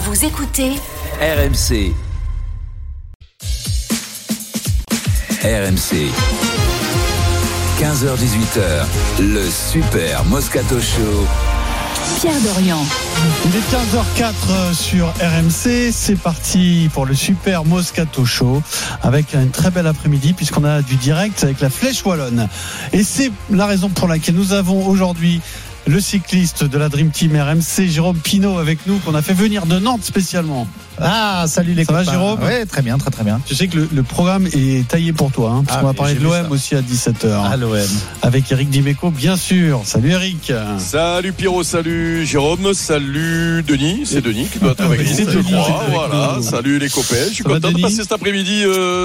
Vous écoutez RMC. RMC. 15h-18h, le Super Moscato Show. Pierre Dorian. Il est 15h04 sur RMC. C'est parti pour le Super Moscato Show avec une très belle après-midi puisqu'on a du direct avec la Flèche Wallonne. Et c'est la raison pour laquelle nous avons aujourd'hui le cycliste de la Dream Team RMC, Jérôme Pinault, avec nous, qu'on a fait venir de Nantes spécialement. Ah, salut les copains. Ça va, Jérôme ? Ouais, très bien, très bien. Tu sais que le programme est taillé pour toi, hein, parce qu'on va parler de l'OM aussi à 17h. Ah, l'OM. Avec Eric Dimeco, bien sûr. Salut Eric. Salut Pierrot, salut Jérôme, salut Denis. C'est Denis qui doit être avec nous, c'est je Denis, crois. avec Voilà, nous. salut les copains. Je suis Ça va, content de Denis ? passer cet après-midi.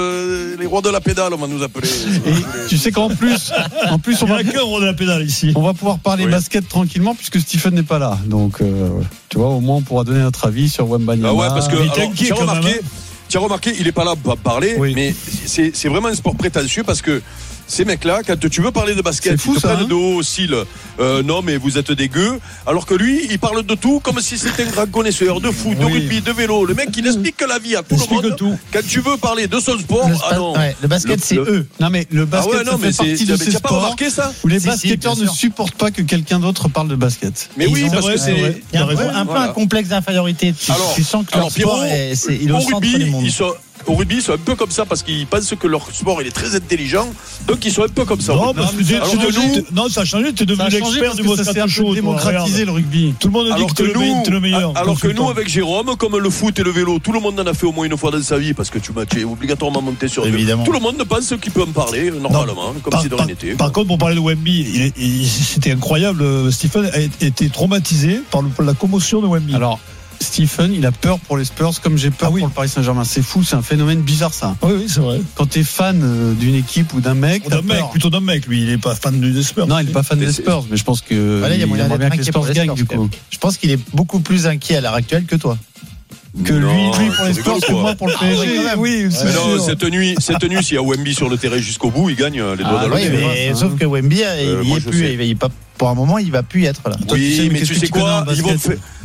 Les rois de la pédale, on va nous appeler. Et tu sais qu'en plus, on va de la pédale ici. On va pouvoir parler Oui. basket tranquillement puisque Stephen n'est pas là. Donc, tu vois, au moins on pourra donner notre avis sur Wembanyama. Ah ouais, parce que Mais alors, t'inquiète quand même, tu as remarqué, il est pas là pour parler, Oui. mais c'est vraiment un sport prétentieux parce que ces mecs-là, quand tu veux parler de basket, C'est fou, ils te ça, prennent hein. de haut style. Non, mais vous êtes des gueux. Alors que lui, il parle de tout comme si c'était un grand connaisseur de foot, de Oui. rugby, de vélo. Le mec, il explique la vie à tout le monde. tout. Quand tu veux parler de son sport, Le basket, c'est eux. Non, mais le basket, Ah ouais, non, ça mais fait partie de mais ces t'as pas sports remarqué ça? où les Si, basketteurs bien ne sûr. supportent pas que quelqu'un d'autre parle de basket. Mais oui, Ils ont- parce que c'est. Il y a T'as raison. un peu Voilà. un complexe d'infériorité. Tu sens que leur Pierrot, sport, il est au au centre rugby, du monde. au rugby, ils sont un peu comme ça parce qu'ils pensent que leur sport il est très intelligent, donc ils sont un peu comme ça. Non, parce que Alors que nous, ça a changé, t'es devenu Ça a changé l'expert parce du que ça s'est un Moscato peu Show. toi, démocratisé regarde. le rugby. Tout le monde dit alors que que t'es le meilleur. alors que nous, consultant. avec Jérôme, comme le foot et le vélo, tout le monde en a fait au moins une fois dans sa vie parce que tu es obligatoirement monté sur. Évidemment. Tout le monde pense qu'il peut en parler normalement, comme si de rien n'était. Par contre, pour parler de Wemby, c'était incroyable. Stephen a été traumatisé par la commotion de Wemby. Alors, Stephen, il a peur pour les Spurs comme j'ai peur Ah oui. pour le Paris Saint-Germain. C'est fou, c'est un phénomène bizarre ça. Oui, c'est vrai. Quand t'es fan d'une équipe ou d'un mec, t'as peur. Plutôt d'un mec, lui, il est pas fan des Spurs. Non, il est pas fan Mais des c'est- Spurs, mais je pense que Voilà, il y a moyen aimerait d'être bien que les inquiet Spurs pour les gagnent Spurs, du coup. Je pense qu'il est beaucoup plus inquiet à l'heure actuelle que toi. Que Non, lui pour les tu Spurs rigoles, que quoi. moi pour le PSG. Oui, c'est Mais non, sûr. cette nuit, s'il y a Wemby sur le terrain jusqu'au bout, il gagne les doigts dans Oui, le nez. mais sauf que Wemby, il y moi, est je plus. sais. Il pas, pour un moment, il va plus y être là. Toi, tu sais, Oui, mais mais qu'est-ce tu que sais tu connais en quoi, ils vont basket faire.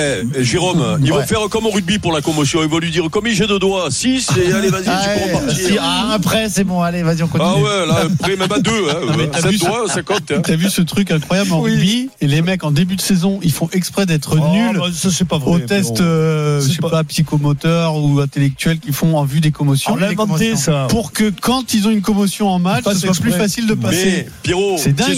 Jérôme, ils vont Ouais. faire comme au rugby pour la commotion. Ils vont lui dire comme il jette de doigts, 6 et allez vas-y, tu peux repartir. Après, c'est bon, allez, vas-y, on continue. Ah ouais, là après même à 2, t'as 7 vu ça doigts, ça compte. Hein. T'as vu ce truc incroyable en rugby et les mecs en début de saison ils font exprès d'être Oh, nuls bah, ça, c'est pas vrai. aux tests C'est je sais pas psychomoteur ou intellectuel qu'ils font en vue des commotions On l'a inventé, ça. pour que quand ils ont une commotion en match Pas ce soit plus exprès. facile de passer. Mais Pierrot, C'est dingue.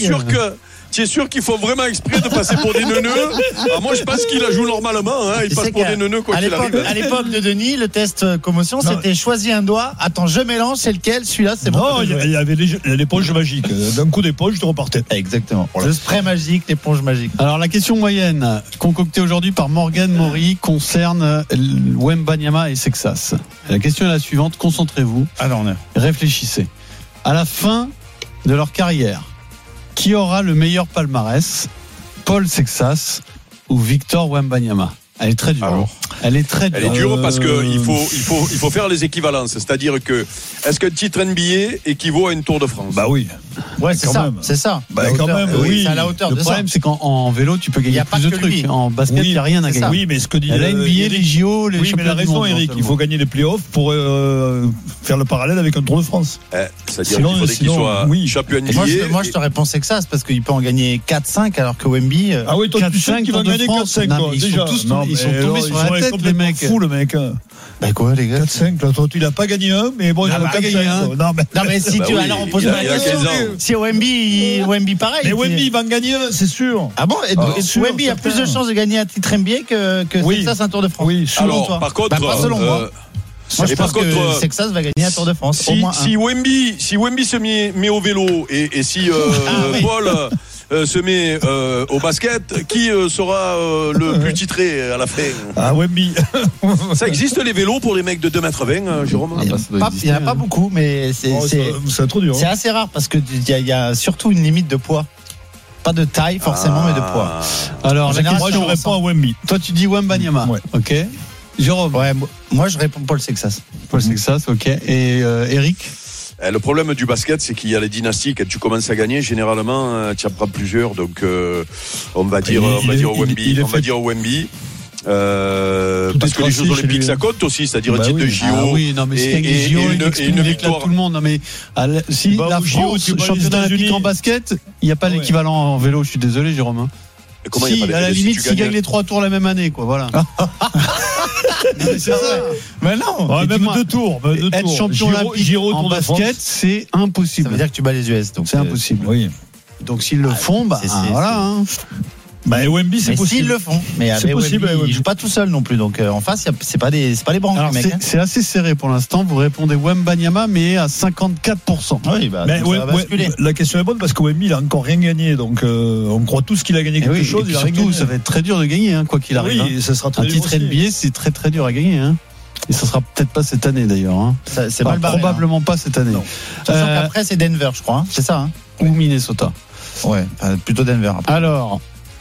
tu es sûr qu'ils font vraiment exprès de passer pour des neuneux? Moi je pense qu'il la joue normalement, hein. Il Tu passe sais pour qu'à- des neuneux quoi à qu'il l'époque, arrive. à l'époque de Denis, le test commotion, Non. c'était choisis un doigt. Attends, je mélange, c'est lequel? Celui-là, c'est bon. Non, il y avait l'éponge magique. D'un coup d'éponge, tu repartais. Exactement. Le spray magique, l'éponge magique. Alors la question moyenne concoctée aujourd'hui par Morgan Maury concerne Wembanyama et Sexas. La question est la suivante, concentrez-vous, Alors, on est. réfléchissez. À la fin de leur carrière, qui aura le meilleur palmarès, Paul Sexas ou Victor Wembanyama? Elle est très dure. Alors, Elle est très dure. Elle est dure parce que il faut faire les équivalences, c'est-à-dire que est-ce qu'un titre NBA équivaut à une Tour de France? Bah oui. Ouais, c'est Quand ça. même. C'est ça. Bah, La quand hauteur. même, Oui, oui. c'est à la hauteur Le de problème, ça. c'est qu'en vélo, tu peux Il y gagner a pas plus de que lui. trucs. En basket, il Oui, n'y a rien à c'est gagner. ça. Oui, mais ce que dit Il y a la NBA, les JO, les Oui, mais il a championnats du raison, monde, Eric. Il éventuellement. faut gagner les playoffs pour faire le parallèle avec un Tour de France. C'est-à-dire Sinon- qu'il faudrait qu'il sinon, soit oui. champion NBA. Moi, je te réponds Sexas parce qu'il peut en gagner 4-5 alors que Wemby. Ah oui, toi, tu sais 4-5 qu'il va Tour de gagner France. 4-5, Non, toi, mais ils sont déjà. tous- Non, ils sont mais tombés alors, sur la ils sont tête, les mecs. fous, le mec. Bah quoi, les gars? 4-5, là, toi, tu l'as pas gagné un, mais bon, il Il en a a pas gagné 4-5. un. Non, Non, mais si Bah tu. oui, Alors, on pose il a- pas il la a question. 15 ans. Si Wemby pareil. Mais puis- Wemby, il va en gagner un, c'est sûr. Ah bon? Et sûr, Wemby a plus de certain. chances de gagner un titre NBA que Oui. Sexas un Tour de France. Oui, Selon Alors, toi. par contre, Bah, pas selon moi. Moi, je et par pense que contre, Sexas va gagner un Tour de France. Au si moins un. si Wemby se met au vélo et si oui. Paul se met au basket, qui sera le plus titré à la fin? Ah, Wemby. Ça existe les vélos pour les mecs de 2m20, Jérôme? Ah, bah, ça doit Il exister, n'y en a pas hein. beaucoup, mais C'est trop dur. c'est assez rare parce qu'il y a surtout une limite de poids. Pas de taille forcément, mais de poids. Alors, En la général, Moi, je question, réponds à Wemby. toi, tu dis Wembanyama. Ouais. Ok. Jérôme, Ouais, moi je réponds Paul Sexas. Paul Sexas, ok. Et Eric? Le problème du basket, c'est qu'il y a les dynasties. Quand tu commences à gagner, généralement, tu en prends plusieurs. Donc, on va dire Wemby. On va dire Wemby. parce que les Jeux Olympiques ça compte aussi, c'est-à-dire un titre de JO. Ah oui, non mais si gagne les JO, il éclate tout le monde. Non mais si la France championnat olympique en basket, il n'y a pas l'équivalent en vélo. Je suis désolé, Jérôme. Comment si, à la limite, s'il gagne les 3 tours la même année, quoi, voilà. Non, mais c'est ça. Mais non, même 2 tours. Être champion olympique en basket, c'est impossible. Ça veut dire que tu bats les US, donc c'est impossible. Oui. Donc s'ils le font, voilà. Wemby, c'est possible. S'ils le font, mais c'est possible. Ils jouent pas tout seul non plus, donc en face, c'est pas les branques. Alors c'est assez serré pour l'instant. Vous répondez Wembanyama, mais à 54%. Oui, mais la question est bonne parce que Wemby il a encore rien gagné, donc on croit tous qu'il a gagné quelque chose. Et surtout, ça va être très dur de gagner, quoi qu'il arrive. Oui, ça sera très dur. Un titre NBA, c'est très très dur à gagner. Et ça sera peut-être pas cette année d'ailleurs. C'est mal barré. Probablement pas cette année. Sachant qu'après c'est Denver, je crois. C'est ça. Ou Minnesota. Ouais, plutôt Denver. Après. Alors.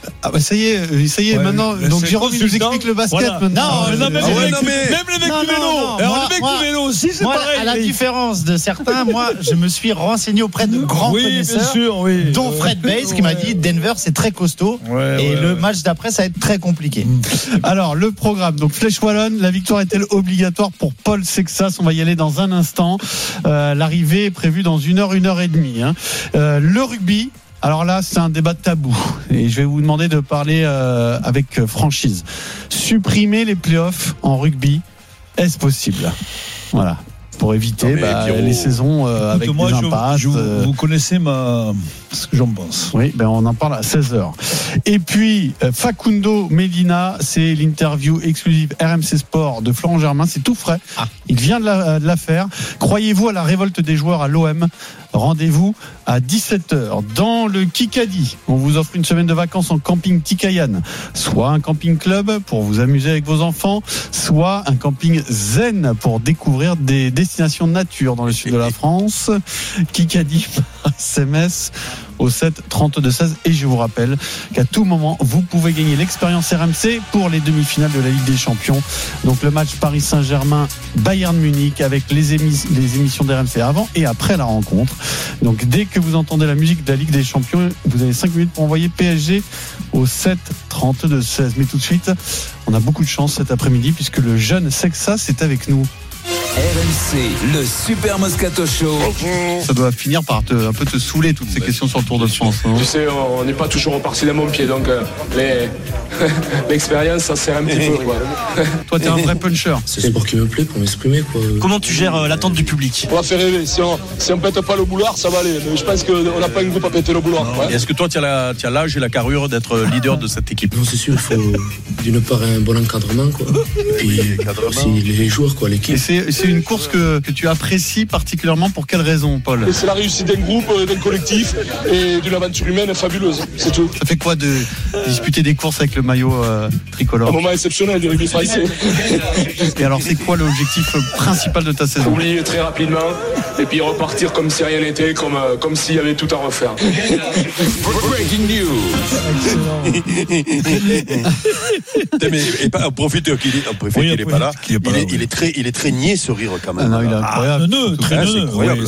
Ça y est, maintenant. Donc Jérôme, il nous explique le basket maintenant. Non, même les mecs du vélo. Alors les mecs du vélo aussi, c'est pareil. À la différence de certains, moi, je me suis renseigné auprès de grands connaisseurs, dont Fred Bass, qui m'a dit Denver, c'est très costaud. Et le match d'après, ça va être très compliqué. Alors, le programme. Donc, Flèche Wallonne, la victoire est-elle obligatoire pour Paul Sexas? On va y aller dans un instant. L'arrivée est prévue dans 1 heure et demie. Le rugby. Alors là, c'est un débat tabou et je vais vous demander de parler avec franchise. Supprimer les playoffs en rugby, est-ce possible? Voilà, pour éviter les saisons avec des impasses. Vous connaissez ce que j'en pense. Oui, on en parle à 16h. Et puis, Facundo Medina, c'est l'interview exclusive RMC Sport de Florent Germain. C'est tout frais. Il vient de la faire. Croyez-vous à la révolte des joueurs à l'OM? Rendez-vous à 17h dans le Kikadi. On vous offre une semaine de vacances en camping Tikayan, soit un camping club pour vous amuser avec vos enfants, soit un camping zen pour découvrir des destinations nature dans le sud de la France. Kikadi par SMS au 7 32 16 et je vous rappelle qu'à tout moment vous pouvez gagner l'expérience RMC pour les demi-finales de la Ligue des Champions. Donc le match Paris Saint-Germain Bayern Munich avec les émissions d'RMC avant et après la rencontre. Donc dès que vous entendez la musique de la Ligue des Champions, vous avez 5 minutes pour envoyer PSG au 7 32 16. Mais tout de suite, on a beaucoup de chance cet après-midi puisque le jeune Sexas est avec nous. RMC, le Super Moscato Show. Ça doit finir par un peu te saouler toutes ces questions sur le Tour de France. Tu sais, on n'est pas toujours reparti d'un bon pied, donc l'expérience, ça sert un petit peu. Quoi. Toi, t'es un vrai puncher. C'est le sport qui me plaît pour m'exprimer. Quoi. Comment tu gères l'attente du public? On va faire rêver. Si on pète pas le boulard, ça va aller. Mais je pense qu'on n'a pas un groupe à péter le boulard. Ouais. Est-ce que toi, tu as l'âge et la carrure d'être leader de cette équipe? Non, c'est sûr, il faut d'une part un bon encadrement, quoi. Et puis aussi les joueurs, quoi, l'équipe. C'est une course que tu apprécies particulièrement pour quelle raison, Paul? C'est la réussite d'un groupe, d'un collectif et d'une aventure humaine fabuleuse, c'est tout. Ça fait quoi de disputer des courses avec le maillot tricolore? Un moment exceptionnel du rugby français. Et alors c'est quoi l'objectif principal de ta saison? Oublier très rapidement et puis repartir comme si rien n'était, comme s'il y avait tout à refaire. Breaking news. On profite qu'il n'est pas là. Il est très niais ce rire quand même. Non, il est incroyable. Très incroyable.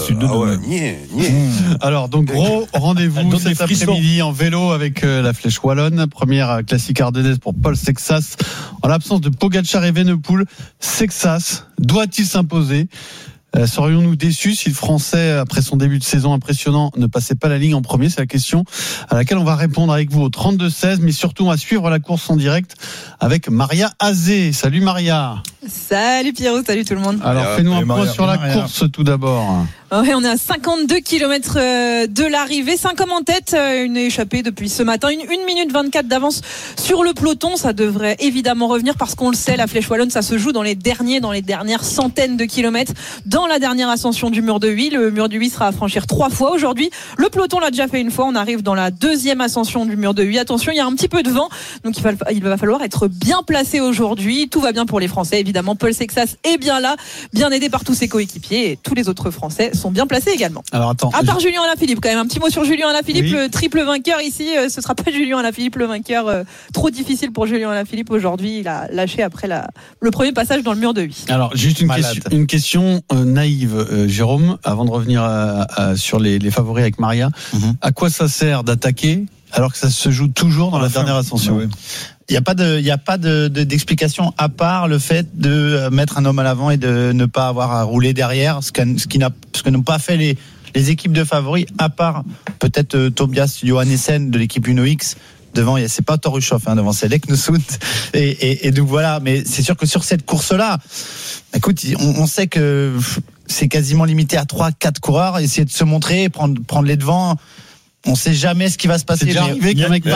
Alors donc gros rendez-vous cet après-midi en vélo avec la Flèche Wallonne, première classique ardennaise pour Paul Sexas. En l'absence de Pogacar et Venepool, Sexas doit-il s'imposer? Serions-nous déçus si le Français, après son début de saison impressionnant, ne passait pas la ligne en premier? C'est la question à laquelle on va répondre avec vous au 32-16, mais surtout on va suivre la course en direct avec Maria Azé. Salut Maria. Salut Pierrot, salut tout le monde. Alors fais-nous un point sur la course tout d'abord. Ouais, on est à 52 km de l'arrivée, 5 hommes en tête, une échappée depuis ce matin, 1 minute 24 d'avance sur le peloton. Ça devrait évidemment revenir parce qu'on le sait, la Flèche Wallonne, ça se joue dans les dernières centaines de kilomètres, dans la dernière ascension du mur de Huy. Le mur de Huy sera à franchir 3 fois aujourd'hui. Le peloton l'a déjà fait une fois, on arrive dans la 2e ascension du mur de Huy. Attention, il y a un petit peu de vent, donc il va falloir être bien placé aujourd'hui. Tout va bien pour les Français, évidemment. Paul Sexas est bien là, bien aidé par tous ses coéquipiers et tous les autres Français sont bien placés également. Alors attends. À part Julien Alaphilippe, quand même un petit mot sur Julien Alaphilippe, oui. Le triple vainqueur ici, ce sera pas Julien Alaphilippe le vainqueur. Trop difficile pour Julien Alaphilippe aujourd'hui. Il a lâché après le premier passage dans le mur de Huy. Alors juste une question naïve, Jérôme, avant de revenir sur les favoris avec Maria. À quoi ça sert d'attaquer alors que ça se joue toujours dans la dernière ascension. Oui. Il n'y a pas d'explication à part le fait de mettre un homme à l'avant et de ne pas avoir à rouler derrière, ce que n'ont pas fait les équipes de favoris, à part peut-être Tobias Johannessen de l'équipe Uno X. Devant, c'est pas Torushoff, devant c'est Lek Nusund. Et donc voilà, mais c'est sûr que sur cette course-là, écoute, on sait que c'est quasiment limité à 3-4 coureurs, essayer de se montrer, prendre les devants. On sait jamais ce qui va se passer. C'est déjà arrivé qu'un mec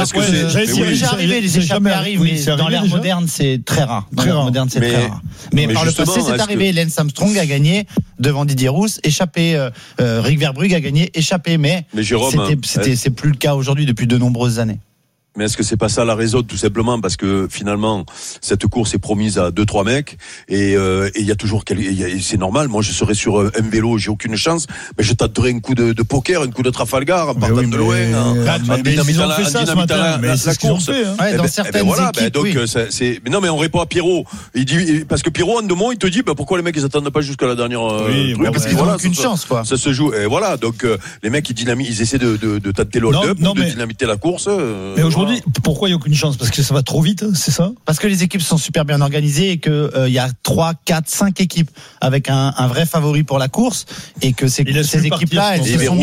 les échappées arrivent, mais dans l'ère moderne, c'est très rare. Mais par le passé, c'est arrivé. Lance Armstrong a gagné devant Didier Rousse, échappé. Rick Verbrugge a gagné, échappé. Mais Jérôme, c'est plus le cas aujourd'hui depuis de nombreuses années. Mais est-ce que c'est pas ça la raison, tout simplement parce que finalement cette course est promise à 2-3 mecs et il y a toujours c'est normal. Moi je serais sur un vélo, j'ai aucune chance, mais je tenterai un coup de poker, un coup de Trafalgar en partant de loin, en dynamitant la course. Dans certaines équipes, donc c'est. Mais non, mais on répond à Pierrot. Il dit parce que Pierrot en deux mots, il te dit pourquoi les mecs ils attendent pas jusqu'à la dernière. Parce qu'ils n'ont aucune chance, quoi. Ça se joue. Et voilà, donc les mecs ils essaient de tâter l'hold-up, de dynamiter la course. Mais aujourd'hui, pourquoi il n'y a aucune chance? Parce que ça va trop vite, c'est ça? Parce que les équipes sont super bien organisées et que il y a 3, 4, 5 équipes avec un vrai favori pour la course et que ces équipes-là,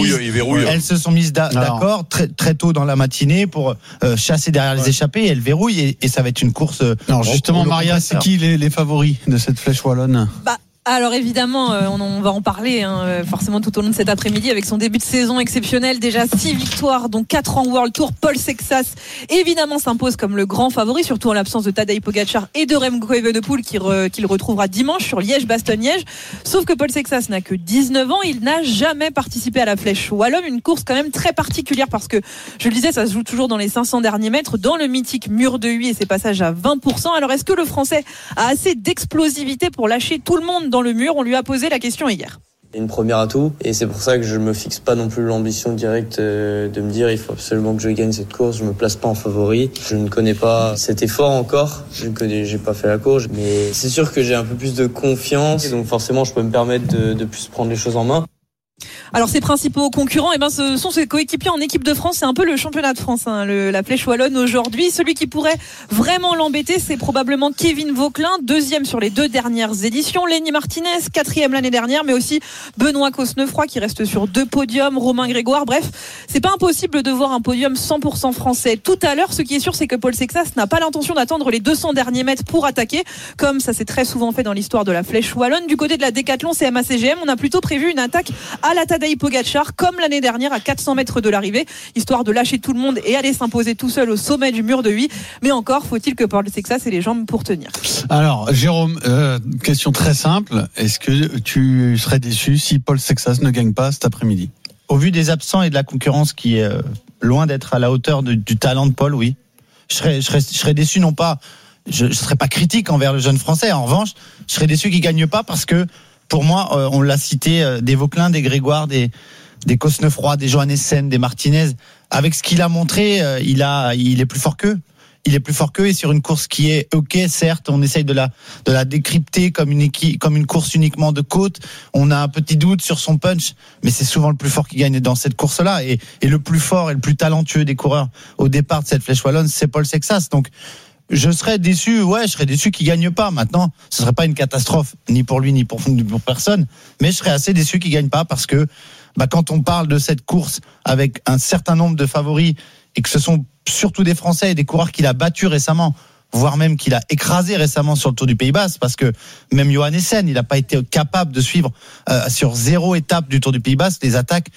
elles se sont mises d'accord très, très tôt dans la matinée pour chasser derrière les échappées et elles verrouillent et ça va être une course. Alors justement, Maria, c'est qui les favoris de cette flèche wallonne? Alors évidemment, on va en parler forcément tout au long de cet après-midi avec son début de saison exceptionnel. Déjà 6 victoires, dont 4 en World Tour. Paul Sexas, évidemment, s'impose comme le grand favori, surtout en l'absence de Tadej Pogačar et de Remco Evenepoel qu'il retrouvera dimanche sur Liège-Bastogne-Liège. Sauf que Paul Sexas n'a que 19 ans. Il n'a jamais participé à la Flèche Wallonne. Une course quand même très particulière parce que, je le disais, ça se joue toujours dans les 500 derniers mètres, dans le mythique mur de Huy et ses passages à 20%. Alors est-ce que le Français a assez d'explosivité pour lâcher tout le monde dans le mur? On lui a posé la question hier. Une première atout et c'est pour ça que je me fixe pas non plus l'ambition directe de me dire il faut absolument que je gagne cette course. Je me place pas en favori. Je ne connais pas cet effort encore. J'ai pas fait la course, mais c'est sûr que j'ai un peu plus de confiance, donc forcément je peux me permettre de plus prendre les choses en main. Alors ses principaux concurrents, ce sont ses coéquipiers en équipe de France. C'est un peu le championnat de France, la Flèche Wallonne aujourd'hui. Celui qui pourrait vraiment l'embêter, c'est probablement Kevin Vauquelin, 2e sur les 2 dernières éditions. Lenny Martinez, 4e l'année dernière, mais aussi Benoît Cosnefroy qui reste sur 2 podiums. Romain Grégoire. Bref, c'est pas impossible de voir un podium 100% français tout à l'heure. Ce qui est sûr, c'est que Paul Sexas n'a pas l'intention d'attendre les 200 derniers mètres pour attaquer, comme ça s'est très souvent fait dans l'histoire de la Flèche Wallonne. Du côté de la Décathlon CMA-CGM, on a plutôt prévu une attaque à la Tadej Pogačar comme l'année dernière à 400 mètres de l'arrivée, histoire de lâcher tout le monde et aller s'imposer tout seul au sommet du mur de Huy. Mais encore faut-il que Paul Sexas ait les jambes pour tenir. Alors Jérôme, question très simple, est-ce que tu serais déçu si Paul Sexas ne gagne pas cet après-midi? Au vu des absents et de la concurrence qui est loin d'être à la hauteur du talent de Paul, oui. Je serais déçu, non pas, je serais pas critique envers le jeune Français. En revanche, je serais déçu qu'il gagne pas parce que pour moi, on l'a cité, des Vauquelin, des Grégoire, des Cosnefroy, des Johannessen, des Martinez. Avec ce qu'il a montré, il est plus fort qu'eux. Il est plus fort qu'eux et sur une course qui est ok, certes, on essaye de la décrypter comme une course uniquement de côte. On a un petit doute sur son punch, mais c'est souvent le plus fort qui gagne dans cette course-là. Et le plus fort et le plus talentueux des coureurs au départ de cette Flèche Wallonne, c'est Paul Sexas. Donc, je serais déçu qu'il gagne pas. Maintenant, ce serait pas une catastrophe, ni pour lui, ni pour personne. Mais je serais assez déçu qu'il gagne pas parce que, quand on parle de cette course avec un certain nombre de favoris et que ce sont surtout des Français et des coureurs qu'il a battus récemment, voire même qu'il a écrasé récemment sur le Tour du Pays Basque, parce que même Johannessen, il n'a pas été capable de suivre sur 0 étape du Tour du Pays Basque les attaques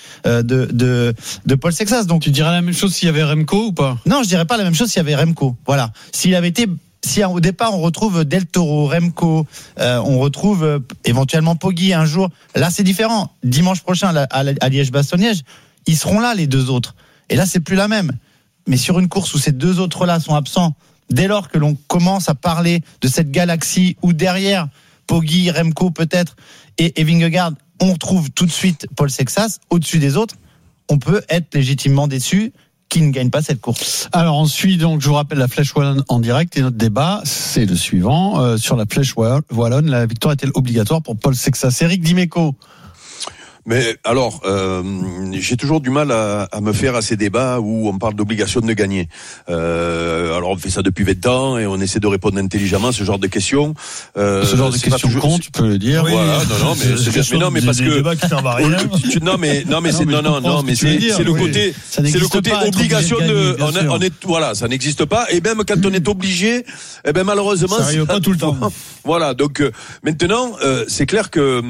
de Paul Sexas. Donc tu dirais la même chose s'il y avait Remco ou pas? Non, je dirais pas la même chose s'il y avait Remco. Voilà. Si au départ on retrouve Del Toro, Remco, on retrouve éventuellement Poggi un jour, là c'est différent. Dimanche prochain à Liège-Bastogne-Liège, ils seront là les 2 autres. Et là c'est plus la même. Mais sur une course où ces 2 autres-là sont absents, dès lors que l'on commence à parler de cette galaxie où derrière Poggi, Remco peut-être et Vingegaard, on trouve tout de suite Paul Sexas au-dessus des autres, on peut être légitimement déçu qu'il ne gagne pas cette course. Alors on suit donc, je vous rappelle, la Flèche Wallonne en direct et notre débat, c'est le suivant. Sur la Flèche Wallonne, la victoire est-elle obligatoire pour Paul Sexas? Eric Dimeco. Mais alors, j'ai toujours du mal à me faire à ces débats où on parle d'obligation de gagner. Alors on fait ça depuis 20 ans et on essaie de répondre intelligemment à ce genre de questions. Ce genre de questions compte, tu peux le dire. Voilà, non, mais c'est non, mais parce que c'est le côté obligation de. Ça n'existe pas. Et même quand on est obligé, malheureusement, ça arrive pas tout le temps. Voilà, donc maintenant, c'est clair que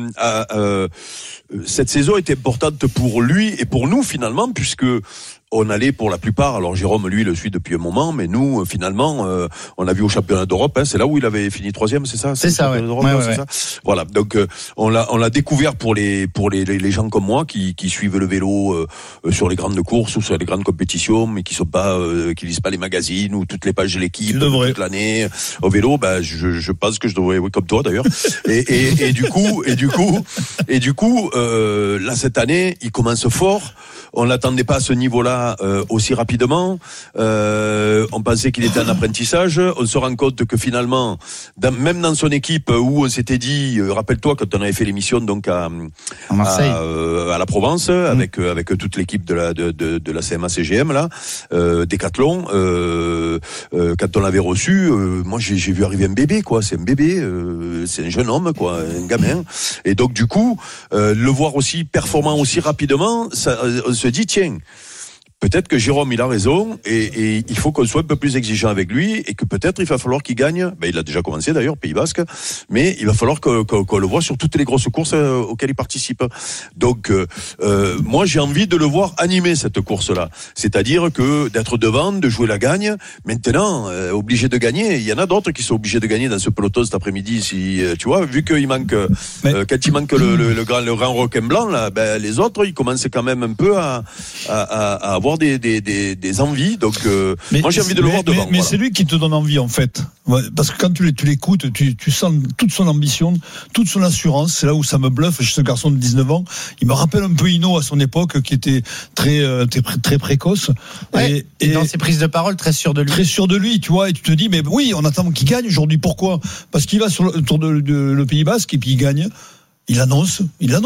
cette saison était importante pour lui et pour nous finalement, puisque on allait pour la plupart, alors Jérôme lui le suit depuis un moment, mais nous finalement on a vu au championnat d'Europe, c'est là où il avait fini 3e, c'est ça? C'est ça, ouais. C'est ça. Voilà, donc on l'a découvert pour les gens comme moi qui suivent le vélo sur les grandes courses ou sur les grandes compétitions, mais qui lisent pas les magazines ou toutes les pages de l'équipe toute l'année au vélo. Je pense que je devrais, comme toi d'ailleurs. et du coup là cette année il commence fort. On l'attendait pas à ce niveau-là aussi rapidement. On pensait qu'il était en apprentissage. On se rend compte que finalement, même dans son équipe où on s'était dit, rappelle-toi quand on avait fait l'émission donc à Marseille, à la Provence, avec toute l'équipe de la CMA CGM là, Décathlon. Quand on l'avait reçu, moi j'ai vu arriver un bébé quoi. C'est un bébé, c'est un jeune homme quoi, un gamin. Et donc du coup, le voir aussi performant aussi rapidement, on se dit tiens, peut-être que Jérôme il a raison et il faut qu'on soit un peu plus exigeant avec lui et que peut-être il va falloir qu'il gagne. Il a déjà commencé d'ailleurs, Pays Basque, mais il va falloir qu'on le voit sur toutes les grosses courses auxquelles il participe. Donc moi j'ai envie de le voir animer cette course-là, c'est-à-dire que d'être devant, de jouer la gagne. Maintenant, obligé de gagner, il y en a d'autres qui sont obligés de gagner dans ce peloton cet après-midi. Si tu vois, vu qu'il manque, quand il manque le grand requin blanc là, les autres ils commencent quand même un peu à avoir des envies, donc moi j'ai envie de le voir devant. Mais c'est lui qui te donne envie en fait, parce que quand tu l'écoutes, tu sens toute son ambition, toute son assurance. C'est là où ça me bluffe chez ce garçon de 19 ans. Il me rappelle un peu Hinault à son époque, qui était très précoce. Ouais, et dans ses prises de parole, très sûr de lui. Très sûr de lui, tu vois. Et tu te dis, mais oui, on attend qu'il gagne aujourd'hui. Pourquoi? Parce qu'il va sur le Tour de le Pays Basque et puis il gagne. Il annonce,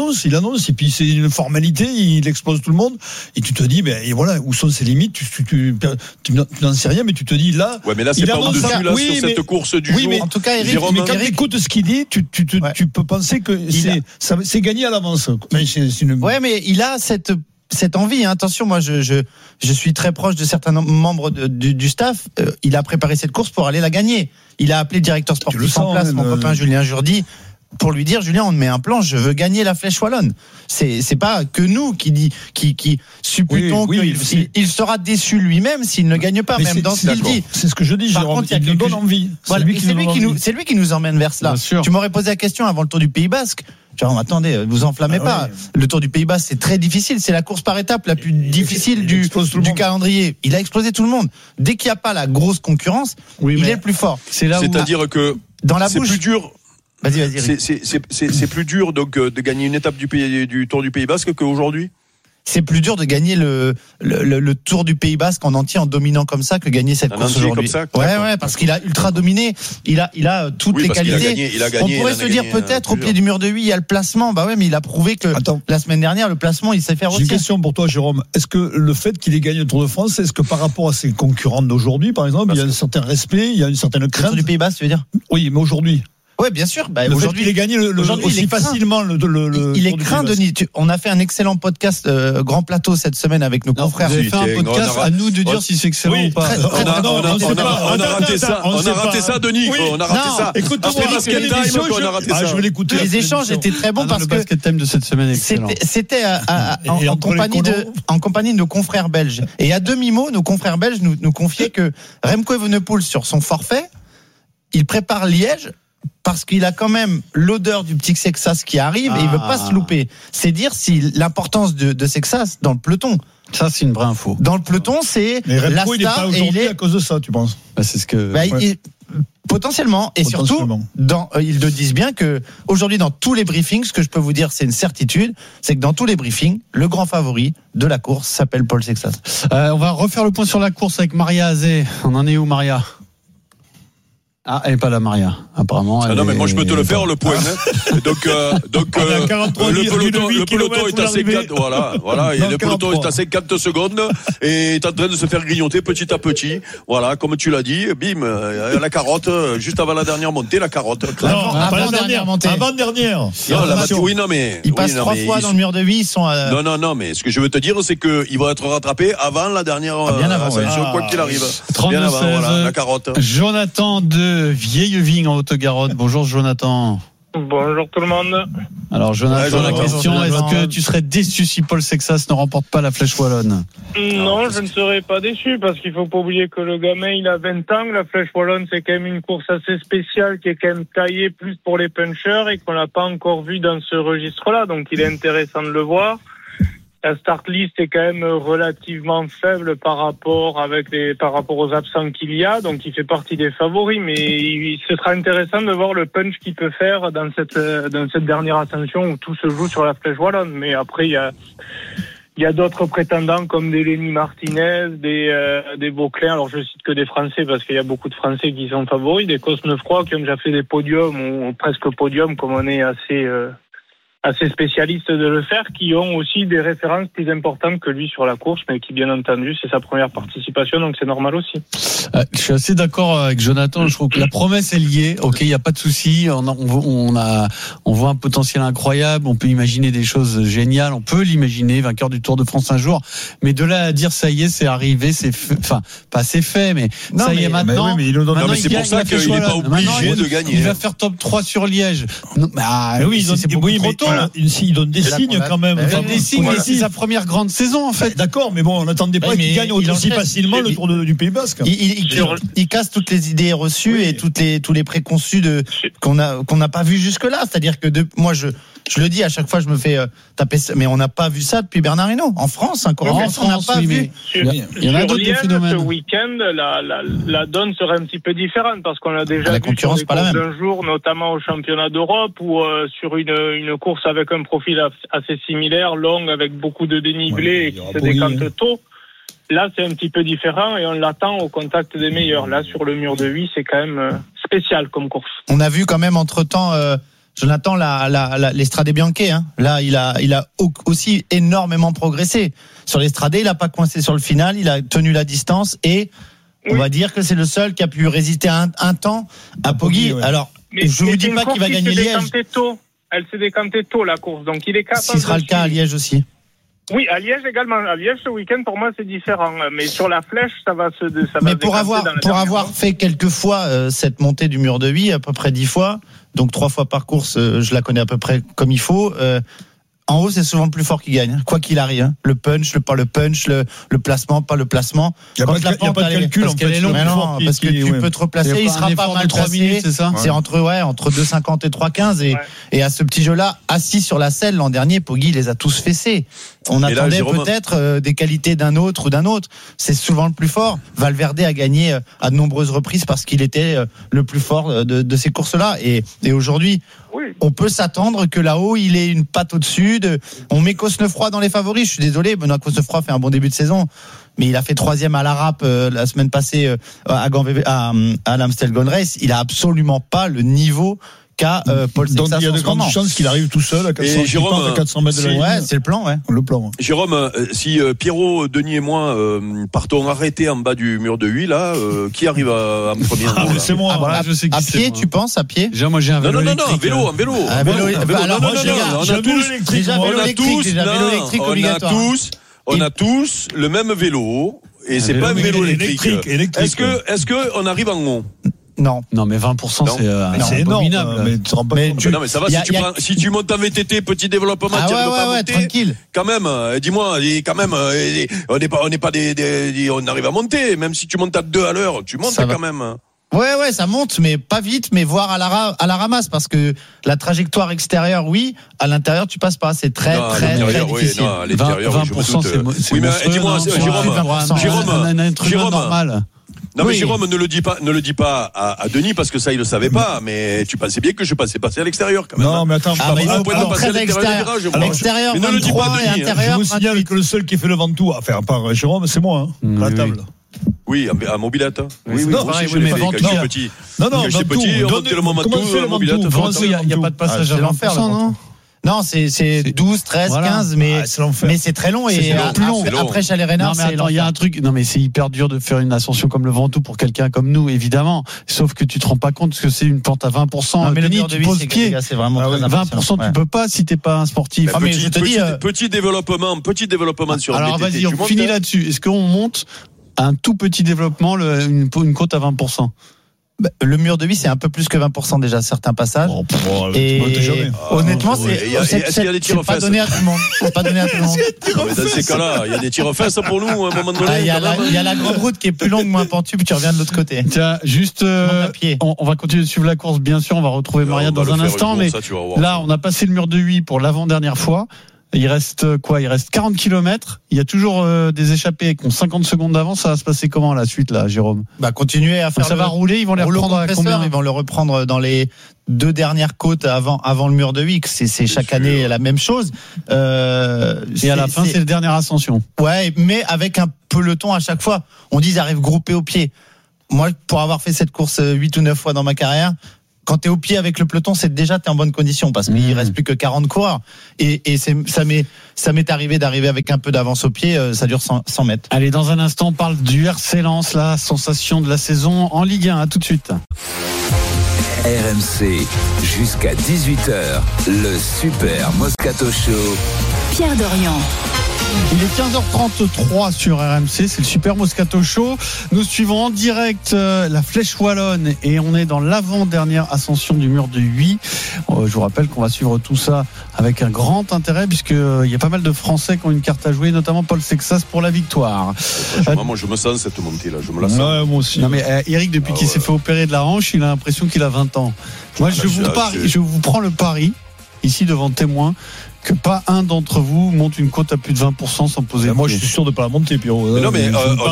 et puis c'est une formalité, il expose tout le monde, et tu te dis, mais voilà, où sont ses limites, tu n'en sais rien, mais tu te dis là. Ouais, mais là, c'est pas au-dessus, là, sur cette course du jour. Mais en tout cas, Eric, mais quand tu écoutes ce qu'il dit, tu peux penser que c'est gagné à l'avance. Ouais, mais il a cette envie, hein. Attention, moi je suis très proche de certains membres du staff. Il a préparé cette course pour aller la gagner. Il a appelé le directeur sportif en place, mon copain Julien Jourdi, pour lui dire, Julien, on te met un plan, je veux gagner la Flèche Wallonne. C'est pas que nous qui supputons qu'il sera déçu lui-même s'il ne gagne pas, même dans ce qu'il dit. C'est ce que je dis, Jérôme, il nous donne envie. Voilà, c'est lui qui nous emmène vers cela. Tu m'aurais posé la question avant le Tour du Pays Basque. Genre, attendez, vous enflammez pas. Le Tour du Pays Basque, c'est très difficile. C'est la course par étape la plus difficile du calendrier. Il a explosé tout le monde. Dès qu'il n'y a pas la grosse concurrence, il est le plus fort. C'est-à-dire que dans la bouche, c'est plus dur. Vas-y. C'est plus dur donc de gagner une étape du Tour du Pays Basque qu'aujourd'hui. C'est plus dur de gagner le Tour du Pays Basque en entier en dominant comme ça que gagner cette course aujourd'hui. Ouais, parce qu'il a ultra dominé. Il a toutes les qualités. On pourrait se dire peut-être au pied du mur de 8 il y a le placement. Bah ouais, mais il a prouvé que la semaine dernière le placement il sait faire aussi. J'ai une question pour toi, Jérôme. Est-ce que le fait qu'il ait gagné le Tour de France, est-ce que par rapport à ses concurrents d'aujourd'hui, par exemple, il y a un certain respect, il y a une certaine crainte? Le Tour du Pays Basque, tu veux dire? Oui, mais aujourd'hui. Oui, bien sûr. Aujourd'hui, il a gagné aussi facilement il est craint, Denis. On a fait un excellent podcast Grand Plateau cette semaine avec nos confrères. Vous avez fait un podcast à nous de dire si c'est excellent ou pas. On a raté ça. On a raté ça, Denis. On a raté ça. Écoute-moi, on a raté ça. Je vais l'écouter. Les échanges étaient très bons parce que le basket time de cette semaine est excellent. C'était en compagnie de nos confrères belges. Et à demi-mot, nos confrères belges nous confiaient que Remco Evenepoel, sur son forfait, il prépare Liège parce qu'il a quand même l'odeur du petit Sexas qui arrive et il veut pas se louper. C'est dire si l'importance de Sexas dans le peloton. Ça, c'est une vraie info. Dans le peloton, c'est mais Remco, il n'est pas aujourd'hui à cause de ça, tu penses? C'est ce que. Potentiellement, et surtout, ils le disent bien que aujourd'hui, dans tous les briefings, ce que je peux vous dire, c'est une certitude, c'est que dans tous les briefings, le grand favori de la course s'appelle Paul Sexas. On va refaire le point sur la course avec Maria Azé. On en est où, Maria? Ah, elle n'est pas là, Maria, apparemment. Ah non, mais moi je peux te le faire, le point. Donc le peloton est à 50, voilà, et le peloton est à 50 secondes et est en train de se faire grignoter petit à petit. Voilà, comme tu l'as dit, bim, la carotte, juste avant la dernière montée, la carotte. Avant dernière montée. Avant dernière. Oui, non, mais. Ils passent 3 fois dans le mur de vie, ils sont Non, mais ce que je veux te dire, c'est qu'ils vont être rattrapés avant la dernière. Bien avant, quoi qu'il arrive. 32-16, bien avant, voilà, la carotte. Jonathan de Vieillevigne en Haute-Garonne. Bonjour Jonathan. Bonjour tout le monde. Alors Jonathan, la question, est-ce que tu serais déçu si Paul Sexas ne remporte pas la Flèche Wallonne? Non, je ne serais pas déçu parce qu'il faut pas oublier que le gamin il a 20 ans. La Flèche Wallonne c'est quand même une course assez spéciale qui est quand même taillée plus pour les punchers et qu'on n'a pas encore vu dans ce registre-là. Donc il est intéressant de le voir. La start list est quand même relativement faible par rapport aux absents qu'il y a, donc il fait partie des favoris, mais ce sera intéressant de voir le punch qu'il peut faire dans cette dernière ascension où tout se joue sur la Flèche Wallonne. Mais après, il y a d'autres prétendants comme des Lenny Martinez, des Vauclin. Alors je cite que des Français parce qu'il y a beaucoup de Français qui sont favoris, des Cosnefroy qui ont déjà fait des podiums ou presque podiums, comme on est assez spécialistes de le faire, qui ont aussi des références plus importantes que lui sur la course, mais qui, bien entendu, c'est sa première participation, donc c'est normal aussi. Je suis assez d'accord avec Jonathan. Je trouve que la promesse est liée. Ok, il n'y a pas de souci. On voit un potentiel incroyable. On peut imaginer des choses géniales. On peut l'imaginer, vainqueur du Tour de France un jour. Mais de là à dire, ça y est, c'est arrivé, pas c'est fait, mais non, ça y est maintenant. Mais c'est pour ça qu'il n'est pas obligé de gagner. Il va faire top 3 sur Liège. C'est beaucoup trop tôt. Il donne des signes quand même. Il donne des signes, mais c'est sa première grande saison en fait. D'accord, mais bon, on n'attendait pas qu'il gagne aussi facilement le Tour du Pays Basque. Il casse toutes les idées reçues et tous les préconçus qu'on n'a pas vu jusque-là. C'est-à-dire que moi je le dis à chaque fois, je me fais taper, mais on n'a pas vu ça depuis Bernard Hinault. En France, encore en France, on n'a pas vu. Il y en a d'autres phénomènes. Ce week-end, la donne serait un petit peu différente parce qu'on a déjà vu sur des courses d'un jour, notamment au championnat d'Europe ou sur une course avec un profil assez similaire, long, avec beaucoup de dénivelé et qui se décante tôt. Là, c'est un petit peu différent et on l'attend au contact des meilleurs. Là, sur le mur de 8, c'est quand même spécial comme course. On a vu quand même entre-temps, Jonathan, l'Estrade Bianche. Là, il a aussi énormément progressé. Sur l'Estrade, il n'a pas coincé sur le final, il a tenu la distance et on va dire que c'est le seul qui a pu résister un temps à Poggi. Ouais. Alors, je ne vous dis pas qu'il va gagner Liège. Elle s'est décantée tôt, la course, donc il est capable. Ce sera le cas à Liège aussi. Oui, à Liège également. À Liège, ce week-end, pour moi, c'est différent. Mais sur la Flèche, ça va se Mais pour avoir fait quelques fois cette montée du mur de Huy, à peu près 10 fois, donc 3 fois par course, je la connais à peu près comme il faut. En haut, c'est souvent le plus fort qui gagne, quoi qu'il arrive. Le punch, pas le punch, le placement, pas le placement. Il n'y a pas de calcul, parce qu'elle est longue. Parce que tu peux te replacer, il sera pas mal 3 minutes, c'est ça? C'est entre 2,50 et 3,15 et à ce petit jeu-là, assis sur la selle l'an dernier, Poggi les a tous fessés. On attendait peut-être des qualités d'un autre ou d'un autre. C'est souvent le plus fort. Valverde a gagné à de nombreuses reprises parce qu'il était le plus fort de ces courses-là. Et aujourd'hui, on peut s'attendre que là-haut, il ait une patte au-dessus. On met Cosnefroy dans les favoris. Je suis désolé, Benoît Cosnefroy fait un bon début de saison, mais il a fait 3e à l'Arape la semaine passée à l'Amstel Gold Race. Il a absolument pas le niveau qu'a Paul Sexas. Donc il y a de grandes chances qu'il arrive tout seul à 400 mètres de la ligne. Ouais, c'est le plan, ouais. Le plan. Jérôme, si Pierrot, Denis et moi partons arrêtés en bas du mur de Huy, là, qui arrive en premier? C'est moi. Je sais qui à c'est, pied, moi. Tu penses à pied? Déjà, moi j'ai un vélo électrique. Non, en vélo. Alors moi, on a tous le même vélo et c'est pas un vélo électrique. Est-ce que on arrive en haut? Non, mais 20%, c'est abominable. Mais ça va, si tu montes en VTT, petit développement, tu n'arrives pas à monter. Tranquille. Quand même, dis-moi, on n'est pas on arrive à monter, même si tu montes à 2 à l'heure, tu montes quand même. Ouais, ça monte, mais pas vite, mais voire à la ramasse, parce que la trajectoire extérieure, oui, à l'intérieur, tu passes pas. C'est très difficile. Non, à l'extérieur, 20%, c'est oui, mais dis-moi, Jérôme, normal. Non, mais Jérôme, ne le dis pas à Denis, parce que ça, il le savait pas, mais tu pensais bien que je passais passer à l'extérieur, quand même. Non, mais attends, passer à l'extérieur. L'extérieur, ne le dis pas, Denis. Je vous signale que le seul qui fait le Ventoux, à part Jérôme, c'est moi, à la table. Oui, Oui, à mobilette. Oui, non, pareil, je l'ai fait quand Ventoux, j'étais petit. Non, Quand j'étais petit, on montait le Mantoue, mobilette. Ventoux, il n'y a pas de passage à 20%, non? Non, c'est 12, 13, Voilà. 15, mais c'est très long et plus long. après Chalet-Reynard, Non, mais attends, il y a un truc. Non, mais c'est hyper dur de faire une ascension comme le Ventoux pour quelqu'un comme nous, évidemment. Sauf que tu te rends pas compte que c'est une pente à 20%. Non, mais le Denis, mur de tu vie, poses pied. c'est vraiment très 20%, tu peux pas si t'es pas un sportif. Mais petit développement sur alors, VTT. vas-y, on finit là-dessus. Est-ce qu'on monte un tout petit développement, une côte à 20%? Le mur de vie, c'est un peu plus que 20% déjà, certains passages. Et honnêtement, c'est pas donné à tout le monde. C'est pas donné à tout le monde. Dans ces cas-là, il y a des tirs-fesses pour nous, à un moment donné. Il y a la grande route qui est plus longue, moins pentue, puis tu reviens de l'autre côté. Tiens, juste, on va continuer de suivre la course, bien sûr. On va retrouver Maria dans un instant, mais là, on a passé le mur de 8 pour l'avant-dernière fois. Il reste quoi? Il reste 40 km. Il y a toujours des échappés qui ont 50 secondes d'avance. Ça va se passer comment la suite là, Jérôme? Continuer à faire. Ça va rouler. Ils vont les reprendre à combien? Ils vont le reprendre dans les 2 dernières côtes avant le mur de Huix. C'est chaque année la même chose. Et à la fin, c'est la dernière ascension. Ouais, mais avec un peloton à chaque fois. On dit ils arrivent groupés au pied. Moi, pour avoir fait cette course 8 ou 9 fois dans ma carrière, quand t'es au pied avec le peloton, c'est déjà t'es en bonne condition parce qu'il reste plus que 40 coureurs et ça m'est arrivé d'arriver avec un peu d'avance au pied, ça dure 100 mètres. Allez, dans un instant, on parle du RC Lens, la sensation de la saison en Ligue 1. À tout de suite. RMC jusqu'à 18h, le Super Moscato Show. Pierre Dorian. Il est 15h33 sur RMC, c'est le Super Moscato Show. Nous suivons en direct la Flèche Wallonne et on est dans l'avant-dernière ascension du mur de 8. Je vous rappelle qu'on va suivre tout ça avec un grand intérêt puisqu'il y a pas mal de Français qui ont une carte à jouer, notamment Paul Sexas pour la victoire. Moi, je me sens cette montée-là, je me la sens. Ouais, moi aussi. Non mais Eric, depuis qu'il s'est fait opérer de la hanche, il a l'impression qu'il a 20 ans. Moi, je vous prends le pari, ici devant témoin, que pas un d'entre vous monte une cote à plus de 20% sans poser. Moi, je suis sûr de pas la monter, Pierrot. Mais non, mais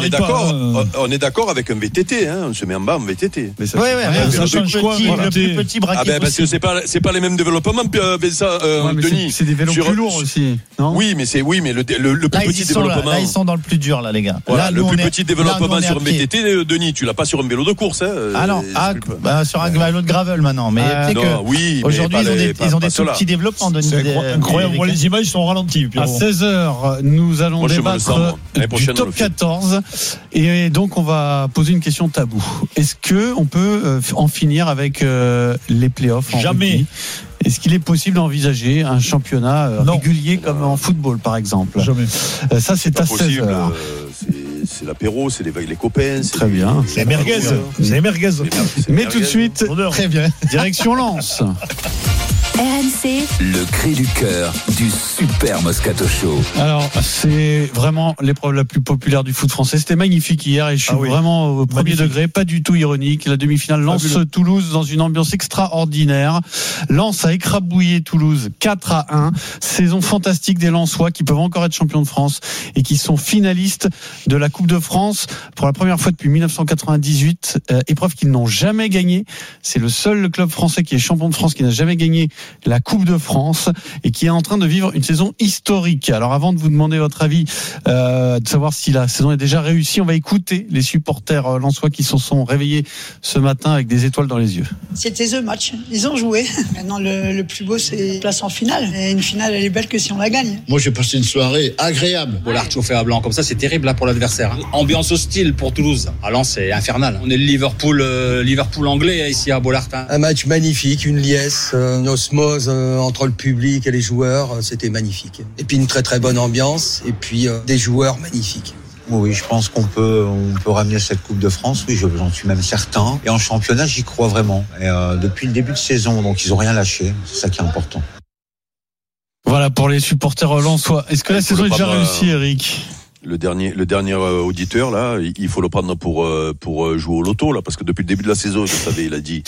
on est d'accord avec un VTT, hein. On se met en bas en VTT. Mais ça change quoi? Le plus petit braquet. Parce que c'est pas les mêmes développements, Denis. C'est des vélos plus lourds aussi, non? Oui, mais le plus petit développement. Là, ils sont dans le plus dur, là, les gars. Voilà, le plus petit développement sur un VTT, Denis, tu l'as pas sur un vélo de course, hein. Ah non, sur un vélo de gravel maintenant. Mais aujourd'hui, ils ont des tout petits développements, Denis. Moi, les images sont ralenties. À 16h, nous allons débattre du top 14. Et donc, on va poser une question tabou. Est-ce qu'on peut en finir avec les playoffs? Jamais. Est-ce qu'il est possible d'envisager un championnat régulier comme en football, par exemple? Jamais. Ça, c'est à 16h. C'est l'apéro, c'est les copains. Très bien. C'est merguez. Mais tout de suite, très bien. Direction Lens. RMC, Le cri du cœur du Super Moscato Show. Alors, c'est vraiment l'épreuve la plus populaire du foot français. C'était magnifique hier et je suis vraiment au premier degré, pas du tout ironique. La demi-finale Lens-Toulouse dans une ambiance extraordinaire. Lens a écrabouillé Toulouse 4-1. Saison fantastique des Lensois qui peuvent encore être champions de France et qui sont finalistes de la Coupe de France pour la première fois depuis 1998. Épreuve qu'ils n'ont jamais gagnée. C'est le seul club français qui est champion de France qui n'a jamais gagné la Coupe de France et qui est en train de vivre une saison historique. Alors avant de vous demander votre avis, de savoir si la saison est déjà réussie, on va écouter les supporters lensois qui se sont réveillés ce matin avec des étoiles dans les yeux. C'était the match, ils ont joué. Maintenant le plus beau c'est place en finale. Et une finale elle est belle que si on la gagne. Moi j'ai passé une soirée agréable. Bollard chauffé à blanc comme ça c'est terrible là pour l'adversaire. Ambiance hostile pour Toulouse. À Lens c'est infernal. On est le Liverpool anglais ici à Bollard. Un match magnifique, une liesse, une osmose entre le public et les joueurs, c'était magnifique. Et puis une très très bonne ambiance et puis des joueurs magnifiques. Oui, je pense qu'on peut ramener cette Coupe de France. Oui, j'en suis même certain. Et en championnat, j'y crois vraiment. Et depuis le début de saison, donc ils ont rien lâché. C'est ça qui est important. Voilà pour les supporters lensois. Est-ce que la saison est déjà réussie, Eric ? Le dernier auditeur là, il faut le prendre pour jouer au loto là, parce que depuis le début de la saison, je savais, il a dit.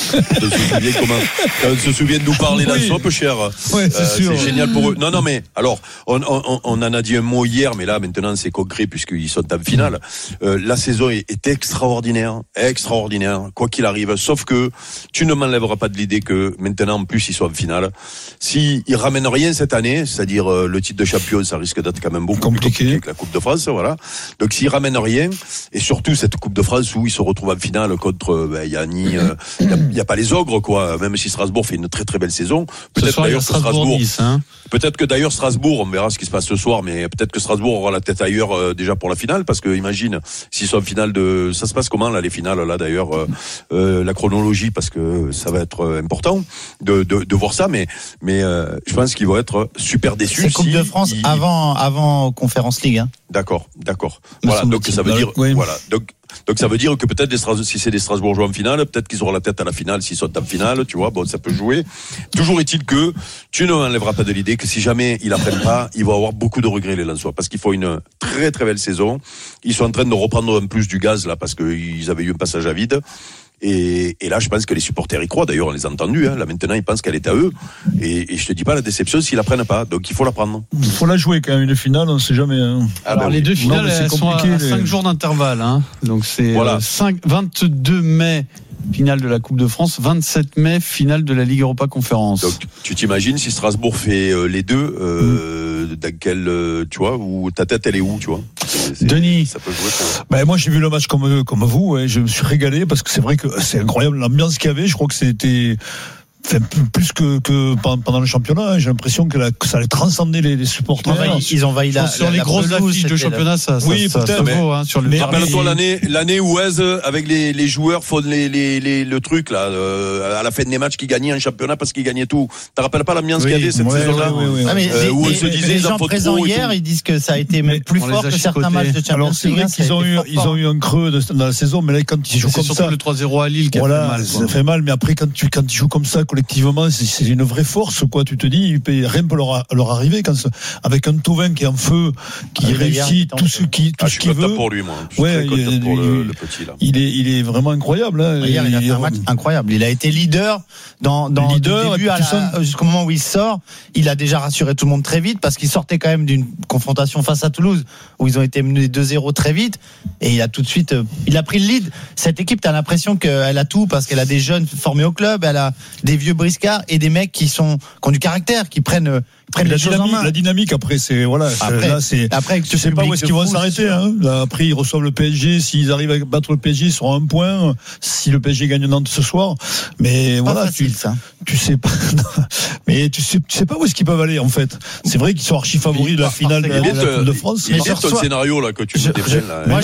On se souvient de nous parler là, soit peu cher. Ouais, c'est sûr. C'est génial pour eux. Non, mais alors, on en a dit un mot hier, mais là maintenant c'est concret puisqu'ils sont en finale. La saison est extraordinaire, quoi qu'il arrive. Sauf que tu ne m'enlèveras pas de l'idée que maintenant en plus ils sont en finale. Si ils ramènent rien cette année, c'est-à-dire le titre de champion, ça risque d'être quand même beaucoup plus compliqué avec la Coupe de France. France, voilà. Donc s'ils ramènent rien, et surtout cette Coupe de France où ils se retrouvent en finale contre, il y a pas les ogres, quoi. Même si Strasbourg fait une très très belle saison. Peut-être d'ailleurs que Strasbourg, peut-être que d'ailleurs Strasbourg, on verra ce qui se passe ce soir, mais peut-être que Strasbourg aura la tête ailleurs déjà pour la finale, parce que imagine s'ils sont en finale ça se passe comment là les finales là d'ailleurs, la chronologie, parce que ça va être important de voir ça, mais je pense qu'ils vont être super déçus. C'est Coupe de France avant Conférence League. Hein. D'accord. Voilà, donc ça veut dire, voilà, donc ça veut dire que peut-être si c'est des Strasbourgeois en finale, peut-être qu'ils auront la tête à la finale s'ils sont en finale, tu vois. Bon, ça peut jouer. Toujours est-il que tu ne m'enlèveras pas de l'idée que si jamais ils apprennent pas, ils vont avoir beaucoup de regrets les Lensois, parce qu'ils font une très très belle saison. Ils sont en train de reprendre un plus du gaz là, parce qu'ils avaient eu un passage à vide. Et là, je pense que les supporters y croient. D'ailleurs, on les a entendus. Là, maintenant, ils pensent qu'elle est à eux. Et je te dis pas la déception s'ils la prennent pas. Donc, il faut la prendre. Il faut la jouer quand même. Une finale, on ne sait jamais. Hein. Alors, les deux finales, elles sont à 5 jours d'intervalle. Hein. Donc, c'est 22 mai. Finale de la Coupe de France, 27 mai, finale de la Ligue Europa Conférence. Donc, tu t'imagines si Strasbourg fait les deux, dans quel, tu vois, où ta tête elle est où, tu vois. Denis, ça peut jouer. Moi j'ai vu le match comme vous, et je me suis régalé parce que c'est vrai que c'est incroyable l'ambiance qu'il y avait. Je crois que c'était plus que pendant le championnat, j'ai l'impression que ça allait transcender les supporters. Ils ont envahi sur les grosses affiches de championnat, ça vaut, hein, sur le. Mais rappelle-toi l'année où avec les joueurs font le truc là, à la fin des matchs qui gagnaient un championnat parce qu'ils gagnaient tout. T'te rappelles pas l'ambiance qu'il y avait cette saison-là, où ils se disaient les gens présents hier, ils disent que ça a été même plus fort que certains matchs de Champions League. Alors c'est vrai qu'ils ont eu un creux dans la saison, mais là quand ils jouent comme ça, c'est surtout le 3-0 à Lille qui a fait mal. Ça fait mal, mais après quand ils jouent comme ça collectivement, c'est une vraie force, quoi. Tu te dis, rien peut leur arriver avec un Thauvin qui est en feu, qui réussit tout ce qu'il veut. Pour lui, moi. Le petit, là. Il est vraiment incroyable. Hein. Hier, il a fait un match incroyable. Il a été leader dans le début jusqu'au moment où il sort. Il a déjà rassuré tout le monde très vite parce qu'il sortait quand même d'une confrontation face à Toulouse où ils ont été menés 2-0 très vite, et il a tout de suite, il a pris le lead. Cette équipe, t'as l'impression qu'elle a tout parce qu'elle a des jeunes formés au club, elle a des vieux briscards et des mecs qui ont du caractère, qui prennent les choses en main. La dynamique après, c'est après tu sais pas où est-ce qu'ils vont s'arrêter. Hein. Là, après ils reçoivent le PSG. S'ils arrivent à battre le PSG, ils seront à un point. Si le PSG gagne Nantes ce soir, mais voilà, facile, ça. Tu sais pas. Mais tu sais pas où est-ce qu'ils peuvent aller en fait. C'est vrai qu'ils sont archi favoris de la finale de la Coupe de France. Il est ton scénario là que tu me déprènes là. Moi,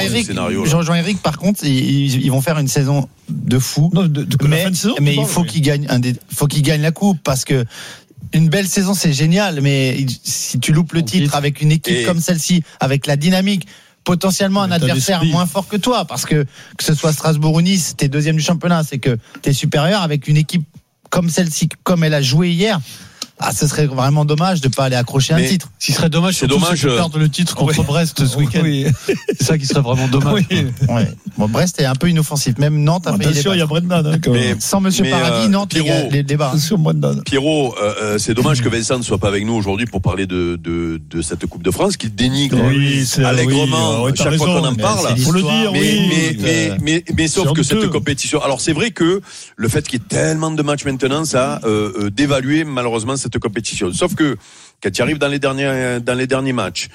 je rejoins Eric. Par contre, ils vont faire une saison de fou. Mais il faut qu'ils gagnent faut qu'ils gagnent la coupe, parce que une belle saison c'est génial, mais si tu loupes le titre avec une équipe comme celle-ci, avec la dynamique, potentiellement un adversaire moins fort que toi, parce que ce soit Strasbourg ou Nice, t'es deuxième du championnat, c'est que t'es supérieur. Avec une équipe comme celle-ci, comme elle a joué hier, ce serait vraiment dommage de ne pas aller accrocher un titre. Ce qui serait dommage, c'est de perdre le titre contre Brest ce week-end. C'est ça qui serait vraiment dommage. Bon, Brest est un peu inoffensif. Même Nantes a failli. Attention, il y a Brendan. Sans Monsieur Paradis, Nantes, les débats. Pierrot, c'est dommage que Vincent ne soit pas avec nous aujourd'hui pour parler de cette Coupe de France, qu'il dénigre allègrement chaque fois qu'on en parle. Il faut le dire, mais sauf que cette compétition. Alors c'est vrai que le fait qu'il y ait tellement de matchs maintenant, ça a dévalué malheureusement cette compétition. Sauf que quand tu arrives dans les derniers matchs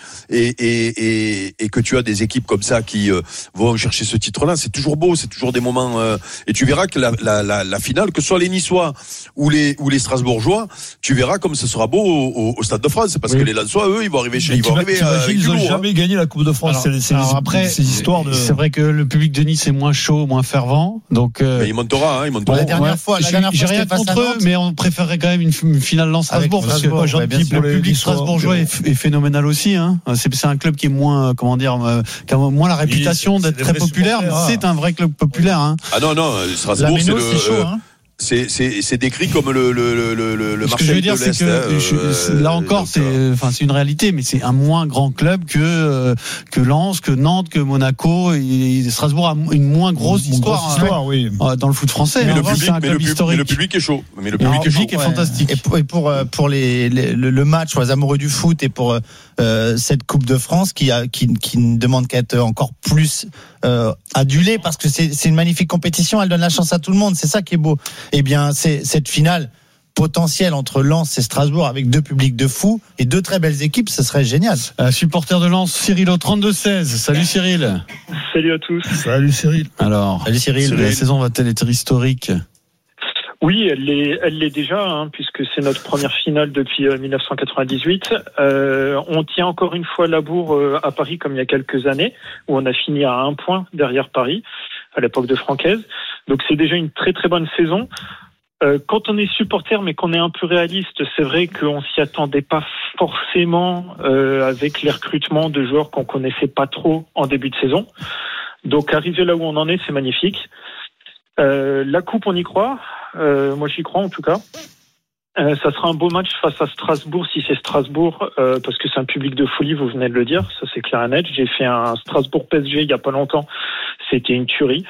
et que tu as des équipes comme ça qui vont chercher ce titre-là, c'est toujours beau, c'est toujours des moments et tu verras que la finale, que ce soit les Niçois ou les Strasbourgeois, tu verras comme ce sera beau au Stade de France, parce que les Lensois, eux, ils vont arriver ils n'ont jamais gagné la Coupe de France. Après, ces histoires de... c'est vrai que le public de Nice est moins chaud, moins fervent, donc mais il montera. La dernière fois, j'ai rien contre eux, mais on préférerait quand même une finale Lens-Strasbourg, parce que le public strasbourgeois est phénoménal aussi. Hein. C'est un club qui est moins, qui a moins la réputation d'être très populaire, mais c'est un vrai club populaire. Hein. Ah non, Strasbourg, c'est chaud. C'est décrit comme le Marseille de l'Est. Ce que je veux dire, c'est que là encore, c'est une réalité, mais c'est un moins grand club que Lens, que Nantes, que Monaco. Et Strasbourg a une moins grosse histoire dans le foot français. Mais le public est chaud. Mais le public est fantastique. Et pour le match, pour les amoureux du foot, et pour cette Coupe de France qui ne demande qu'à être encore plus adulée, parce que c'est une magnifique compétition. Elle donne la chance à tout le monde. C'est ça qui est beau. Eh bien, cette finale potentiel entre Lens et Strasbourg avec 2 publics de fous et 2 très belles équipes, ce serait génial. Supporter de Lens, Cyril au 32-16. Salut Cyril. Salut à tous. Salut Cyril. Alors, salut Cyril. La saison va-t-elle être historique ? Oui, elle l'est déjà, puisque c'est notre première finale depuis 1998. On tient encore une fois la bourre à Paris comme il y a quelques années, où on a fini à 1 point derrière Paris, à l'époque de Francaise. Donc c'est déjà une très très bonne saison. Quand on est supporter, mais qu'on est un peu réaliste, c'est vrai qu'on s'y attendait pas forcément avec les recrutements de joueurs qu'on connaissait pas trop en début de saison. Donc arriver là où on en est, c'est magnifique. La coupe, on y croit. Moi, j'y crois en tout cas. Ça sera un beau match face à Strasbourg, si c'est Strasbourg, parce que c'est un public de folie, vous venez de le dire, ça c'est clair et net. J'ai fait un Strasbourg-PSG il y a pas longtemps, c'était une tuerie.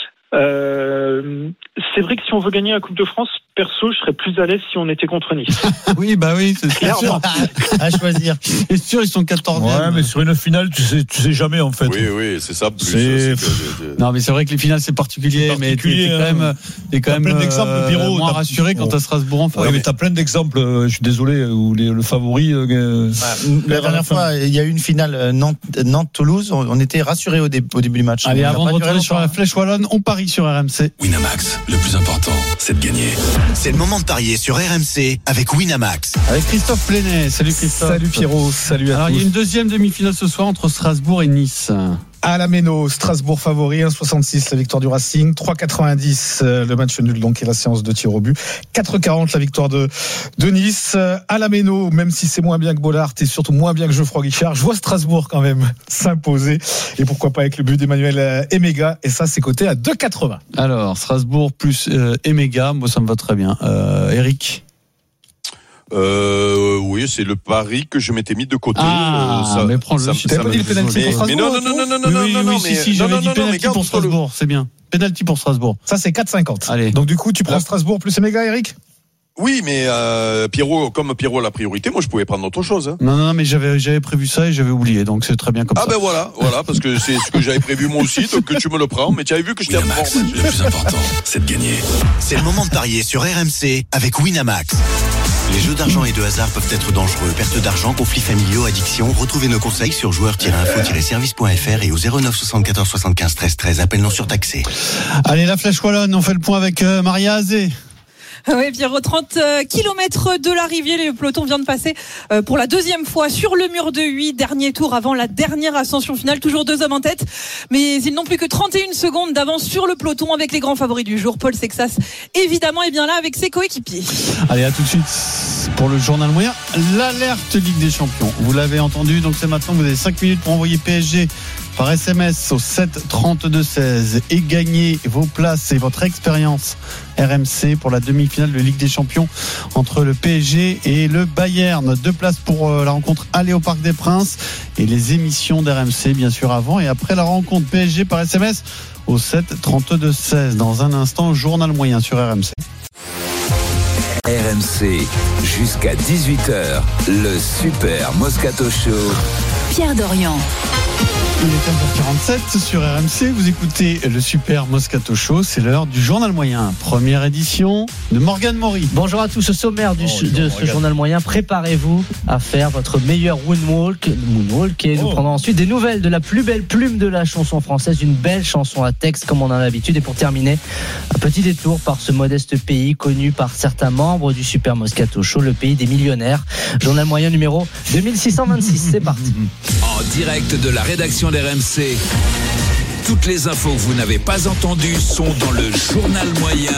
C'est vrai que si on veut gagner la Coupe de France, perso, je serais plus à l'aise si on était contre Nice. Oui, c'est sûr. À choisir. C'est sûr, ils sont 14e. Ouais, mais sur une finale, tu sais jamais en fait. Oui, c'est ça. Plus Non, mais c'est vrai que les finales c'est particulier, mais t'es quand même plein d'exemples, Pierrot, moins rassuré quand t'as Strasbourg en face. Oui, mais t'as plein d'exemples. Je suis désolé, où le favori. La dernière fois, il y a eu une finale Nantes-Toulouse. On était rassurés au début du match. Allez, avant de retourner sur la Flèche Wallonne, on parie sur RMC. Winamax, le plus important, c'est de gagner. C'est le moment de parier sur RMC avec Winamax. Avec Christophe Plenet. Salut Christophe. Salut Pierrot, salut à tous. Alors, il y a une deuxième demi-finale ce soir entre Strasbourg et Nice. À la Méno, Strasbourg favori, 1,66 la victoire du Racing, 3,90 le match nul donc et la séance de tir au but, 4,40 la victoire de Nice. À la Méno, même si c'est moins bien que Bollard et surtout moins bien que Geoffroy Guichard, je vois Strasbourg quand même s'imposer et pourquoi pas avec le but d'Emmanuel Emega, et ça c'est coté à 2,80. Alors Strasbourg plus Emega, moi ça me va très bien. Eric. Oui, c'est le pari que je m'étais mis de côté. Mais prends-le. T'avais pas dit le pénalty pour Strasbourg? Mais non, si, j'avais dit pénalty pour Strasbourg, c'est bien. Pénalty pour Strasbourg. Ça, c'est 4,50. Allez. Donc, du coup, tu prends Strasbourg plus Emega, Eric? Oui, mais comme Pierrot a la priorité, moi je pouvais prendre autre chose. Non, mais j'avais prévu ça et j'avais oublié, donc c'est très bien comme ça. Ah ben voilà, parce que c'est ce que j'avais prévu moi aussi, donc tu me le prends, mais tu avais vu que je t'ai Winamax, le plus important, c'est de gagner. C'est le moment de parier sur RMC avec Winamax. Les jeux d'argent et de hasard peuvent être dangereux. Perte d'argent, conflits familiaux, addiction. Retrouvez nos conseils sur joueurs-info-service.fr et au 09 74 75 13 13. Appel non surtaxé. Allez, la Flèche Wallonne, on fait le point avec Maria Azé. Oui, Pierrot, 30 km de l'arrivée, le peloton vient de passer pour la deuxième fois sur le mur de 8, dernier tour avant la dernière ascension finale, toujours 2 hommes en tête, mais ils n'ont plus que 31 secondes d'avance sur le peloton avec les grands favoris du jour. Paul Sexas, évidemment, est bien là avec ses coéquipiers. Allez, à tout de suite pour le journal moyen, l'alerte Ligue des Champions. Vous l'avez entendu, donc c'est maintenant, vous avez 5 minutes pour envoyer PSG par SMS au 7 32 16 et gagner vos places et votre expérience RMC pour la demi-finale de Ligue des Champions entre le PSG et le Bayern. 2 places pour la rencontre aller au Parc des Princes et les émissions d'RMC bien sûr avant et après la rencontre PSG par SMS au 7 32 16. Dans un instant, journal moyen sur RMC. RMC jusqu'à 18h, le Super Moscato Show. Pierre Dorian. Il est 15h47 sur RMC, vous écoutez le Super Moscato Show, c'est l'heure du journal moyen. Première édition de Morgane Maury. Bonjour à tous, au sommaire de ce journal moyen, préparez-vous à faire votre meilleur moonwalk et nous prendrons ensuite des nouvelles de la plus belle plume de la chanson française, une belle chanson à texte comme on en a l'habitude. Et pour terminer, un petit détour par ce modeste pays connu par certains membres du Super Moscato Show, le pays des millionnaires. Journal moyen numéro 2626, c'est parti. En direct de la rédaction d'RMC, toutes les infos que vous n'avez pas entendues sont dans le journal moyen.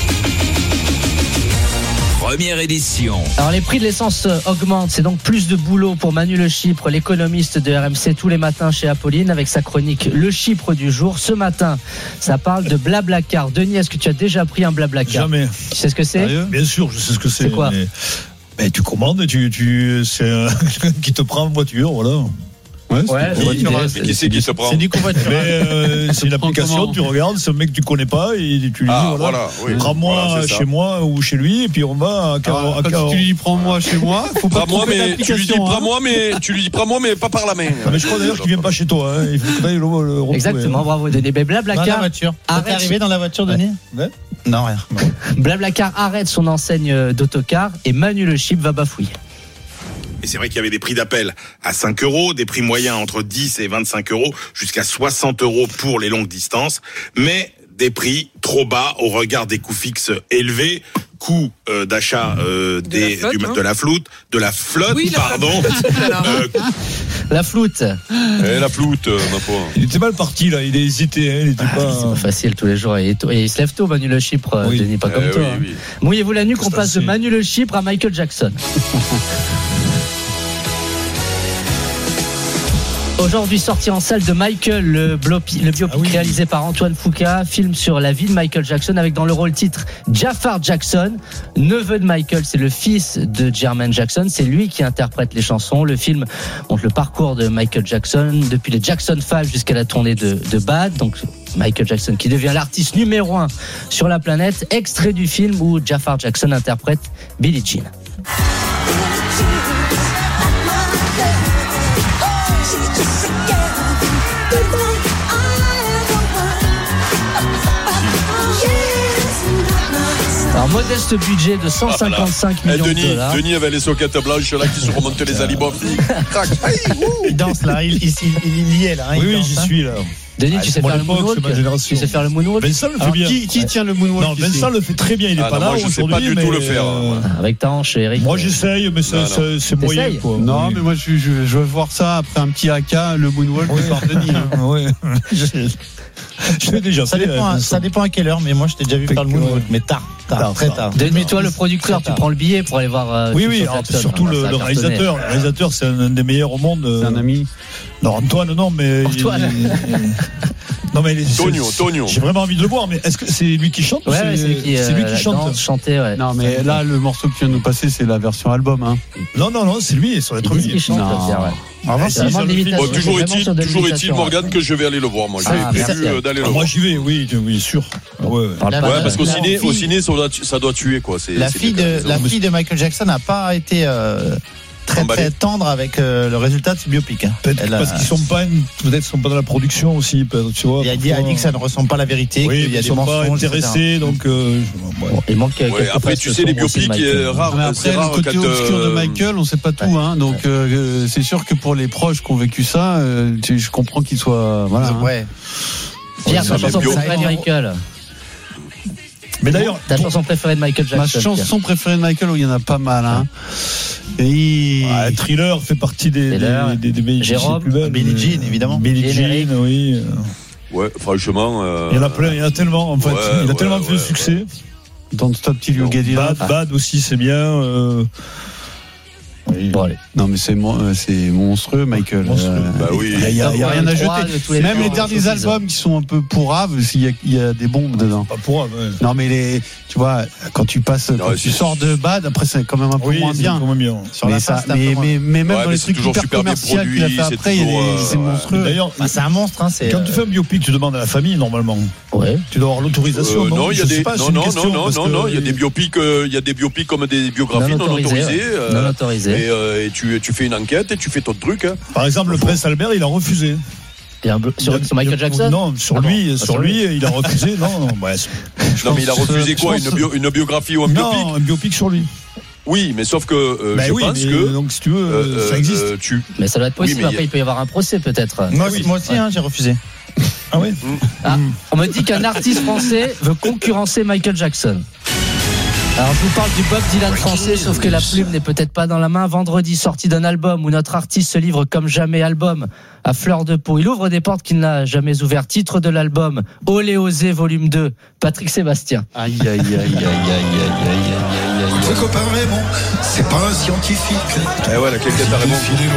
Première édition. Alors les prix de l'essence augmentent, c'est donc plus de boulot pour Manu Le Chypre, l'économiste de RMC tous les matins chez Apolline avec sa chronique Le Chypre du jour. Ce matin, ça parle de Blablacar. Denis, est-ce que tu as déjà pris un Blablacar? Jamais. Tu sais ce que c'est? Bien sûr, je sais ce que c'est. C'est quoi? Mais tu commandes et c'est quelqu'un qui te prend en voiture, voilà. Ouais, mais qui c'est qui se prend? C'est du covoiturage. C'est une application, tu regardes, c'est un mec que tu connais pas et tu lui dis oui. Prends-moi chez moi ou chez lui et puis on va quand tu lui dis prends-moi chez moi, faut pas prends-moi mais tu lui dis prends-moi mais pas par la main. Mais je crois d'ailleurs qu'il vient pas chez toi, hein. Il faut que tu ailles le retrouver. Exactement, bravo Denis. Blablacar. Dans la voiture. T'es arrivé dans la voiture, Denis? Ouais. Non, rien. Blablacar arrête son enseigne d'autocar et Manu Le Chip va bafouiller. Et c'est vrai qu'il y avait des prix d'appel à 5 €, des prix moyens entre 10 et 25 €, jusqu'à 60 € pour les longues distances, mais des prix trop bas au regard des coûts fixes élevés, coût d'achat de la flotte, oui, pardon. La floute. La floute, ma pauvre. Il était mal parti là, il a hésité, il était pas. C'est pas facile tous les jours et il se lève tôt, Manu Le Chypre, oui. Denis, pas comme toi. Oui. Mouillez-vous la nuque, on passe de Manu Le Chypre à Michael Jackson. Aujourd'hui, sorti en salle de Michael, le biopic réalisé par Antoine Fuqua, film sur la vie de Michael Jackson avec dans le rôle titre Jafar Jackson, neveu de Michael, c'est le fils de Jermaine Jackson, c'est lui qui interprète les chansons. Le film montre le parcours de Michael Jackson depuis les Jackson 5 jusqu'à la tournée de Bad, donc Michael Jackson qui devient l'artiste numéro 1 sur la planète. Extrait du film où Jafar Jackson interprète Billie Jean. Alors, modeste budget de 155 millions de dollars. Denis avait les soquettes blanches là qui se remontaient les alibofs. Il danse là, il y est là. Oui, j'y suis là. Denis, tu sais faire le moonwalk? Tu sais faire le moonwalk? Vincent le fait bien. Qui tient le moonwalk? Non, Vincent le fait très bien. Il est pas là aujourd'hui. Je sais pas du tout le faire. Avec ta hanche, Eric. Moi, j'essaye, mais c'est moyen. Non, mais moi, je veux voir ça après un petit AK, le moonwalk par Denis. Oui. Je l'ai déjà fait. Ça dépend à quelle heure, mais moi, je t'ai déjà vu faire le moonwalk, mais très tard. Denis, toi, le producteur, tu prends le billet pour aller voir. Oui, surtout le réalisateur. Le réalisateur, c'est un des meilleurs au monde. C'est un ami. Non, Antoine, non, mais. Antoine. Non, mais Tonio. J'ai vraiment envie de le voir, mais est-ce que c'est lui qui chante? Ouais, c'est lui qui chante. Chanter, ouais. Non, mais là, le morceau que tu viens de nous passer, c'est la version album, hein. Non, c'est lui, ça va être lui. Qui chante, toujours est-il, Morgane, que je vais aller le voir, moi. J'ai prévu d'aller le voir. Moi, j'y vais, oui, sûr. Ouais, parce qu'au ciné, ça doit tuer, quoi. La fille de Michael Jackson n'a pas été très tendre avec le résultat de ce biopic. Peut-être parce qu'ils sont pas dans la production aussi, tu vois. Il a dit que ça ne ressemble pas à la vérité, qu'il y a des mensonges. Ils sont pas intéressés, donc. Il manque. Après, tu sais, les biopics, rare. Après, le côté obscur de Michael, on sait pas tout, hein. Donc, c'est sûr que pour les proches qui ont vécu ça, je comprends qu'ils soient, voilà. Ouais. Pierre, ta chanson préférée de Michael. Mais d'ailleurs, ta chanson préférée de Michael Jackson. Ma chanson préférée de Michael, il y en a pas mal, hein. Thriller fait partie des Jérôme, plus belles. Billie Jean, évidemment. Billie Jean, oui. Ouais, franchement. Il y en a plein, il y en a tellement, en fait. Il a tellement fait de succès. Don't Stop Till You Get Enough. Bad aussi, c'est bien. Bon, allez. Non, mais c'est monstrueux, Michael. Bah oui. Il y a rien à jeter. Même les derniers albums qui sont un peu pourraves, il y a des bombes dedans. Pas pourraves, ouais. Non, mais tu vois, quand tu sors de Bad, après c'est quand même un peu moins bien. Mais même dans les trucs hyper commerciaux qu'il a fait après, c'est monstrueux. D'ailleurs, c'est un monstre. Quand tu fais un biopic, tu demandes à la famille normalement. Ouais. Tu dois avoir l'autorisation. Non, il y a des il y a des biopics comme des biographies non autorisées. Et tu fais une enquête et tu fais ton truc. Hein. Par exemple, le prince Albert, il a refusé. Sur Michael Jackson? Non, sur lui, il a refusé. Non, mais il a refusé quoi? Une biographie ou un biopic? Non, un biopic sur lui. Oui, mais sauf que je pense que. Donc, si tu veux, ça existe. Mais ça doit être possible. Après, il peut y avoir un procès, peut-être. Moi aussi, j'ai refusé. Ah oui. On me dit qu'un artiste français veut concurrencer Michael Jackson. Alors je vous parle du Bob Dylan français, sauf que la plume n'est peut-être pas dans la main. Vendredi, sortie d'un album où notre artiste se livre comme jamais, album à fleur de peau. Il ouvre des portes qu'il n'a jamais ouvertes. Titre de l'album, Olé Osé volume 2, Patrick Sébastien. Aïe. Votre copain Raymond, c'est pas un scientifique. Eh ouais, la claquette à Raymond.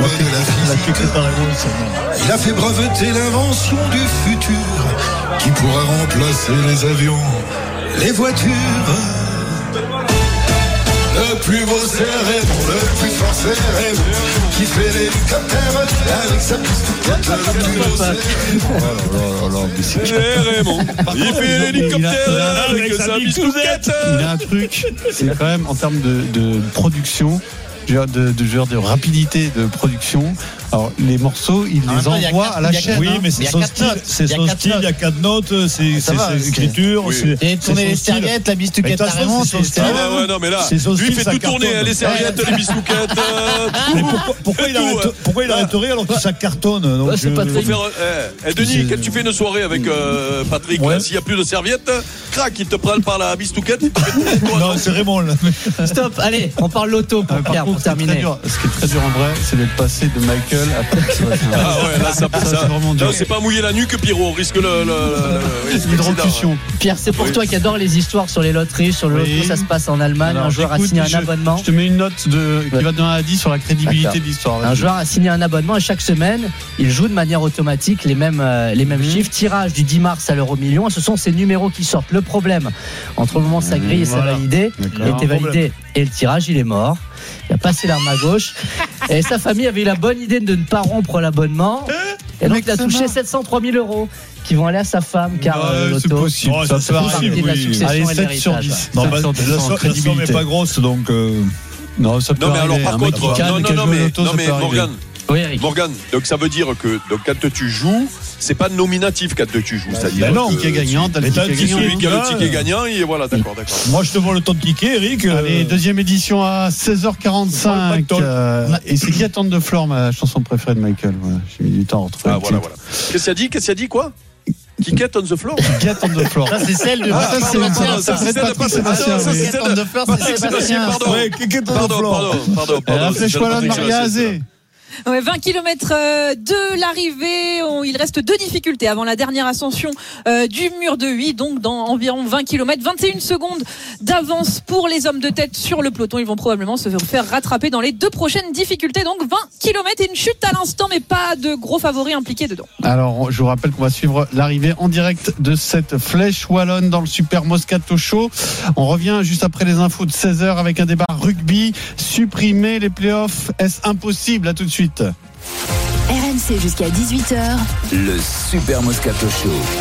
Il a fait breveter l'invention du futur qui pourra remplacer les avions, les voitures. Le plus beau c'est Raymond, le plus fort c'est Raymond, qui fait l'hélicoptère avec sa piste. Le plus beau c'est Raymond, il fait l'hélicoptère avec sa piste. Il a un truc, c'est quand même en termes de production, de rapidité de production. Alors, les morceaux, il les envoie à la chaîne. Oui, mais c'est son style. C'est son style, il y a 4 notes, c'est l'écriture. Et tourner les serviettes, la bistouquette, carrément, c'est son style. Ouais, non, mais là, lui, il fait tout tourner, les serviettes, les bistouquettes. Mais pourquoi il arrêterait alors que ça cartonne? C'est pas très. Denis, quand tu fais une soirée avec Patrick, s'il n'y a plus de serviettes, crac, il te prend par la bistouquette, il te fait tourner toi. Non, c'est Raymond là. Stop, allez, on parle loto pour Pierre, pour terminer. Ce qui est très dur en vrai, c'est d'être passé de Michael à Patrick. Ah ouais, là, c'est vraiment dur. C'est pas mouiller la nuque, Pierrot, on risque l'hydrocution. Pierre, c'est pour toi qui adore les histoires sur les loteries, sur le loto, ça se passe en Allemagne. Un joueur a signé un abonnement. Je te mets une note qui va de 1 à 10 sur la crédibilité de l'histoire. Un joueur a signé un abonnement et chaque semaine, il joue de manière automatique les mêmes chiffres. Tirage du 10 mars à l'euro-million. Ce sont ces numéros qui sortent. Le problème, entre le moment où ça grille et ça validé, il a été validé et le tirage, il est mort. Il a passé l'arme à gauche. Et sa famille avait eu la bonne idée de ne pas rompre l'abonnement. Et donc, il a touché 703 000 € qui vont aller à sa femme, car c'est possible. Ça c'est possible. Allez, 7 sur 10. Non, la somme n'est pas grosse, donc. Non, ça peut non, mais alors arriver. par contre, non, mais Morgane, donc ça veut dire que quand tu joues, c'est pas nominatif quand tu joues. C'est-à-dire non, le ticket gagnant, t'as le ticket gagnant, et voilà, d'accord. Moi, je te vois le temps de kicker, Eric. Allez, deuxième édition à 16h45. Et c'est qui attend de Flore, ma chanson préférée de Michael. Voilà, j'ai mis du temps à retrouver. Ah, voilà. Qu'est-ce qu'il a dit, quoi? Kicket on the floor. Kicket on the floor. Ça, c'est celle de Patrick Sébastien. Kicket on the floor, c'est Sébastien. Pardon. La flèche wallonne, Maria Azé. Ouais, 20 km de l'arrivée. Il reste 2 difficultés avant la dernière ascension du mur de Huy, donc dans environ 20 km. 21 secondes d'avance pour les hommes de tête sur le peloton. Ils vont probablement se faire rattraper dans les 2 prochaines difficultés. Donc 20 km et une chute à l'instant, mais pas de gros favoris impliqués dedans. Alors, je vous rappelle qu'on va suivre l'arrivée en direct de cette flèche wallonne dans le Super Moscato Show. On revient juste après les infos de 16h avec un débat rugby. Supprimer les playoffs, est-ce impossible? À tout de suite. RMC jusqu'à 18h. Le Super Moscato Show.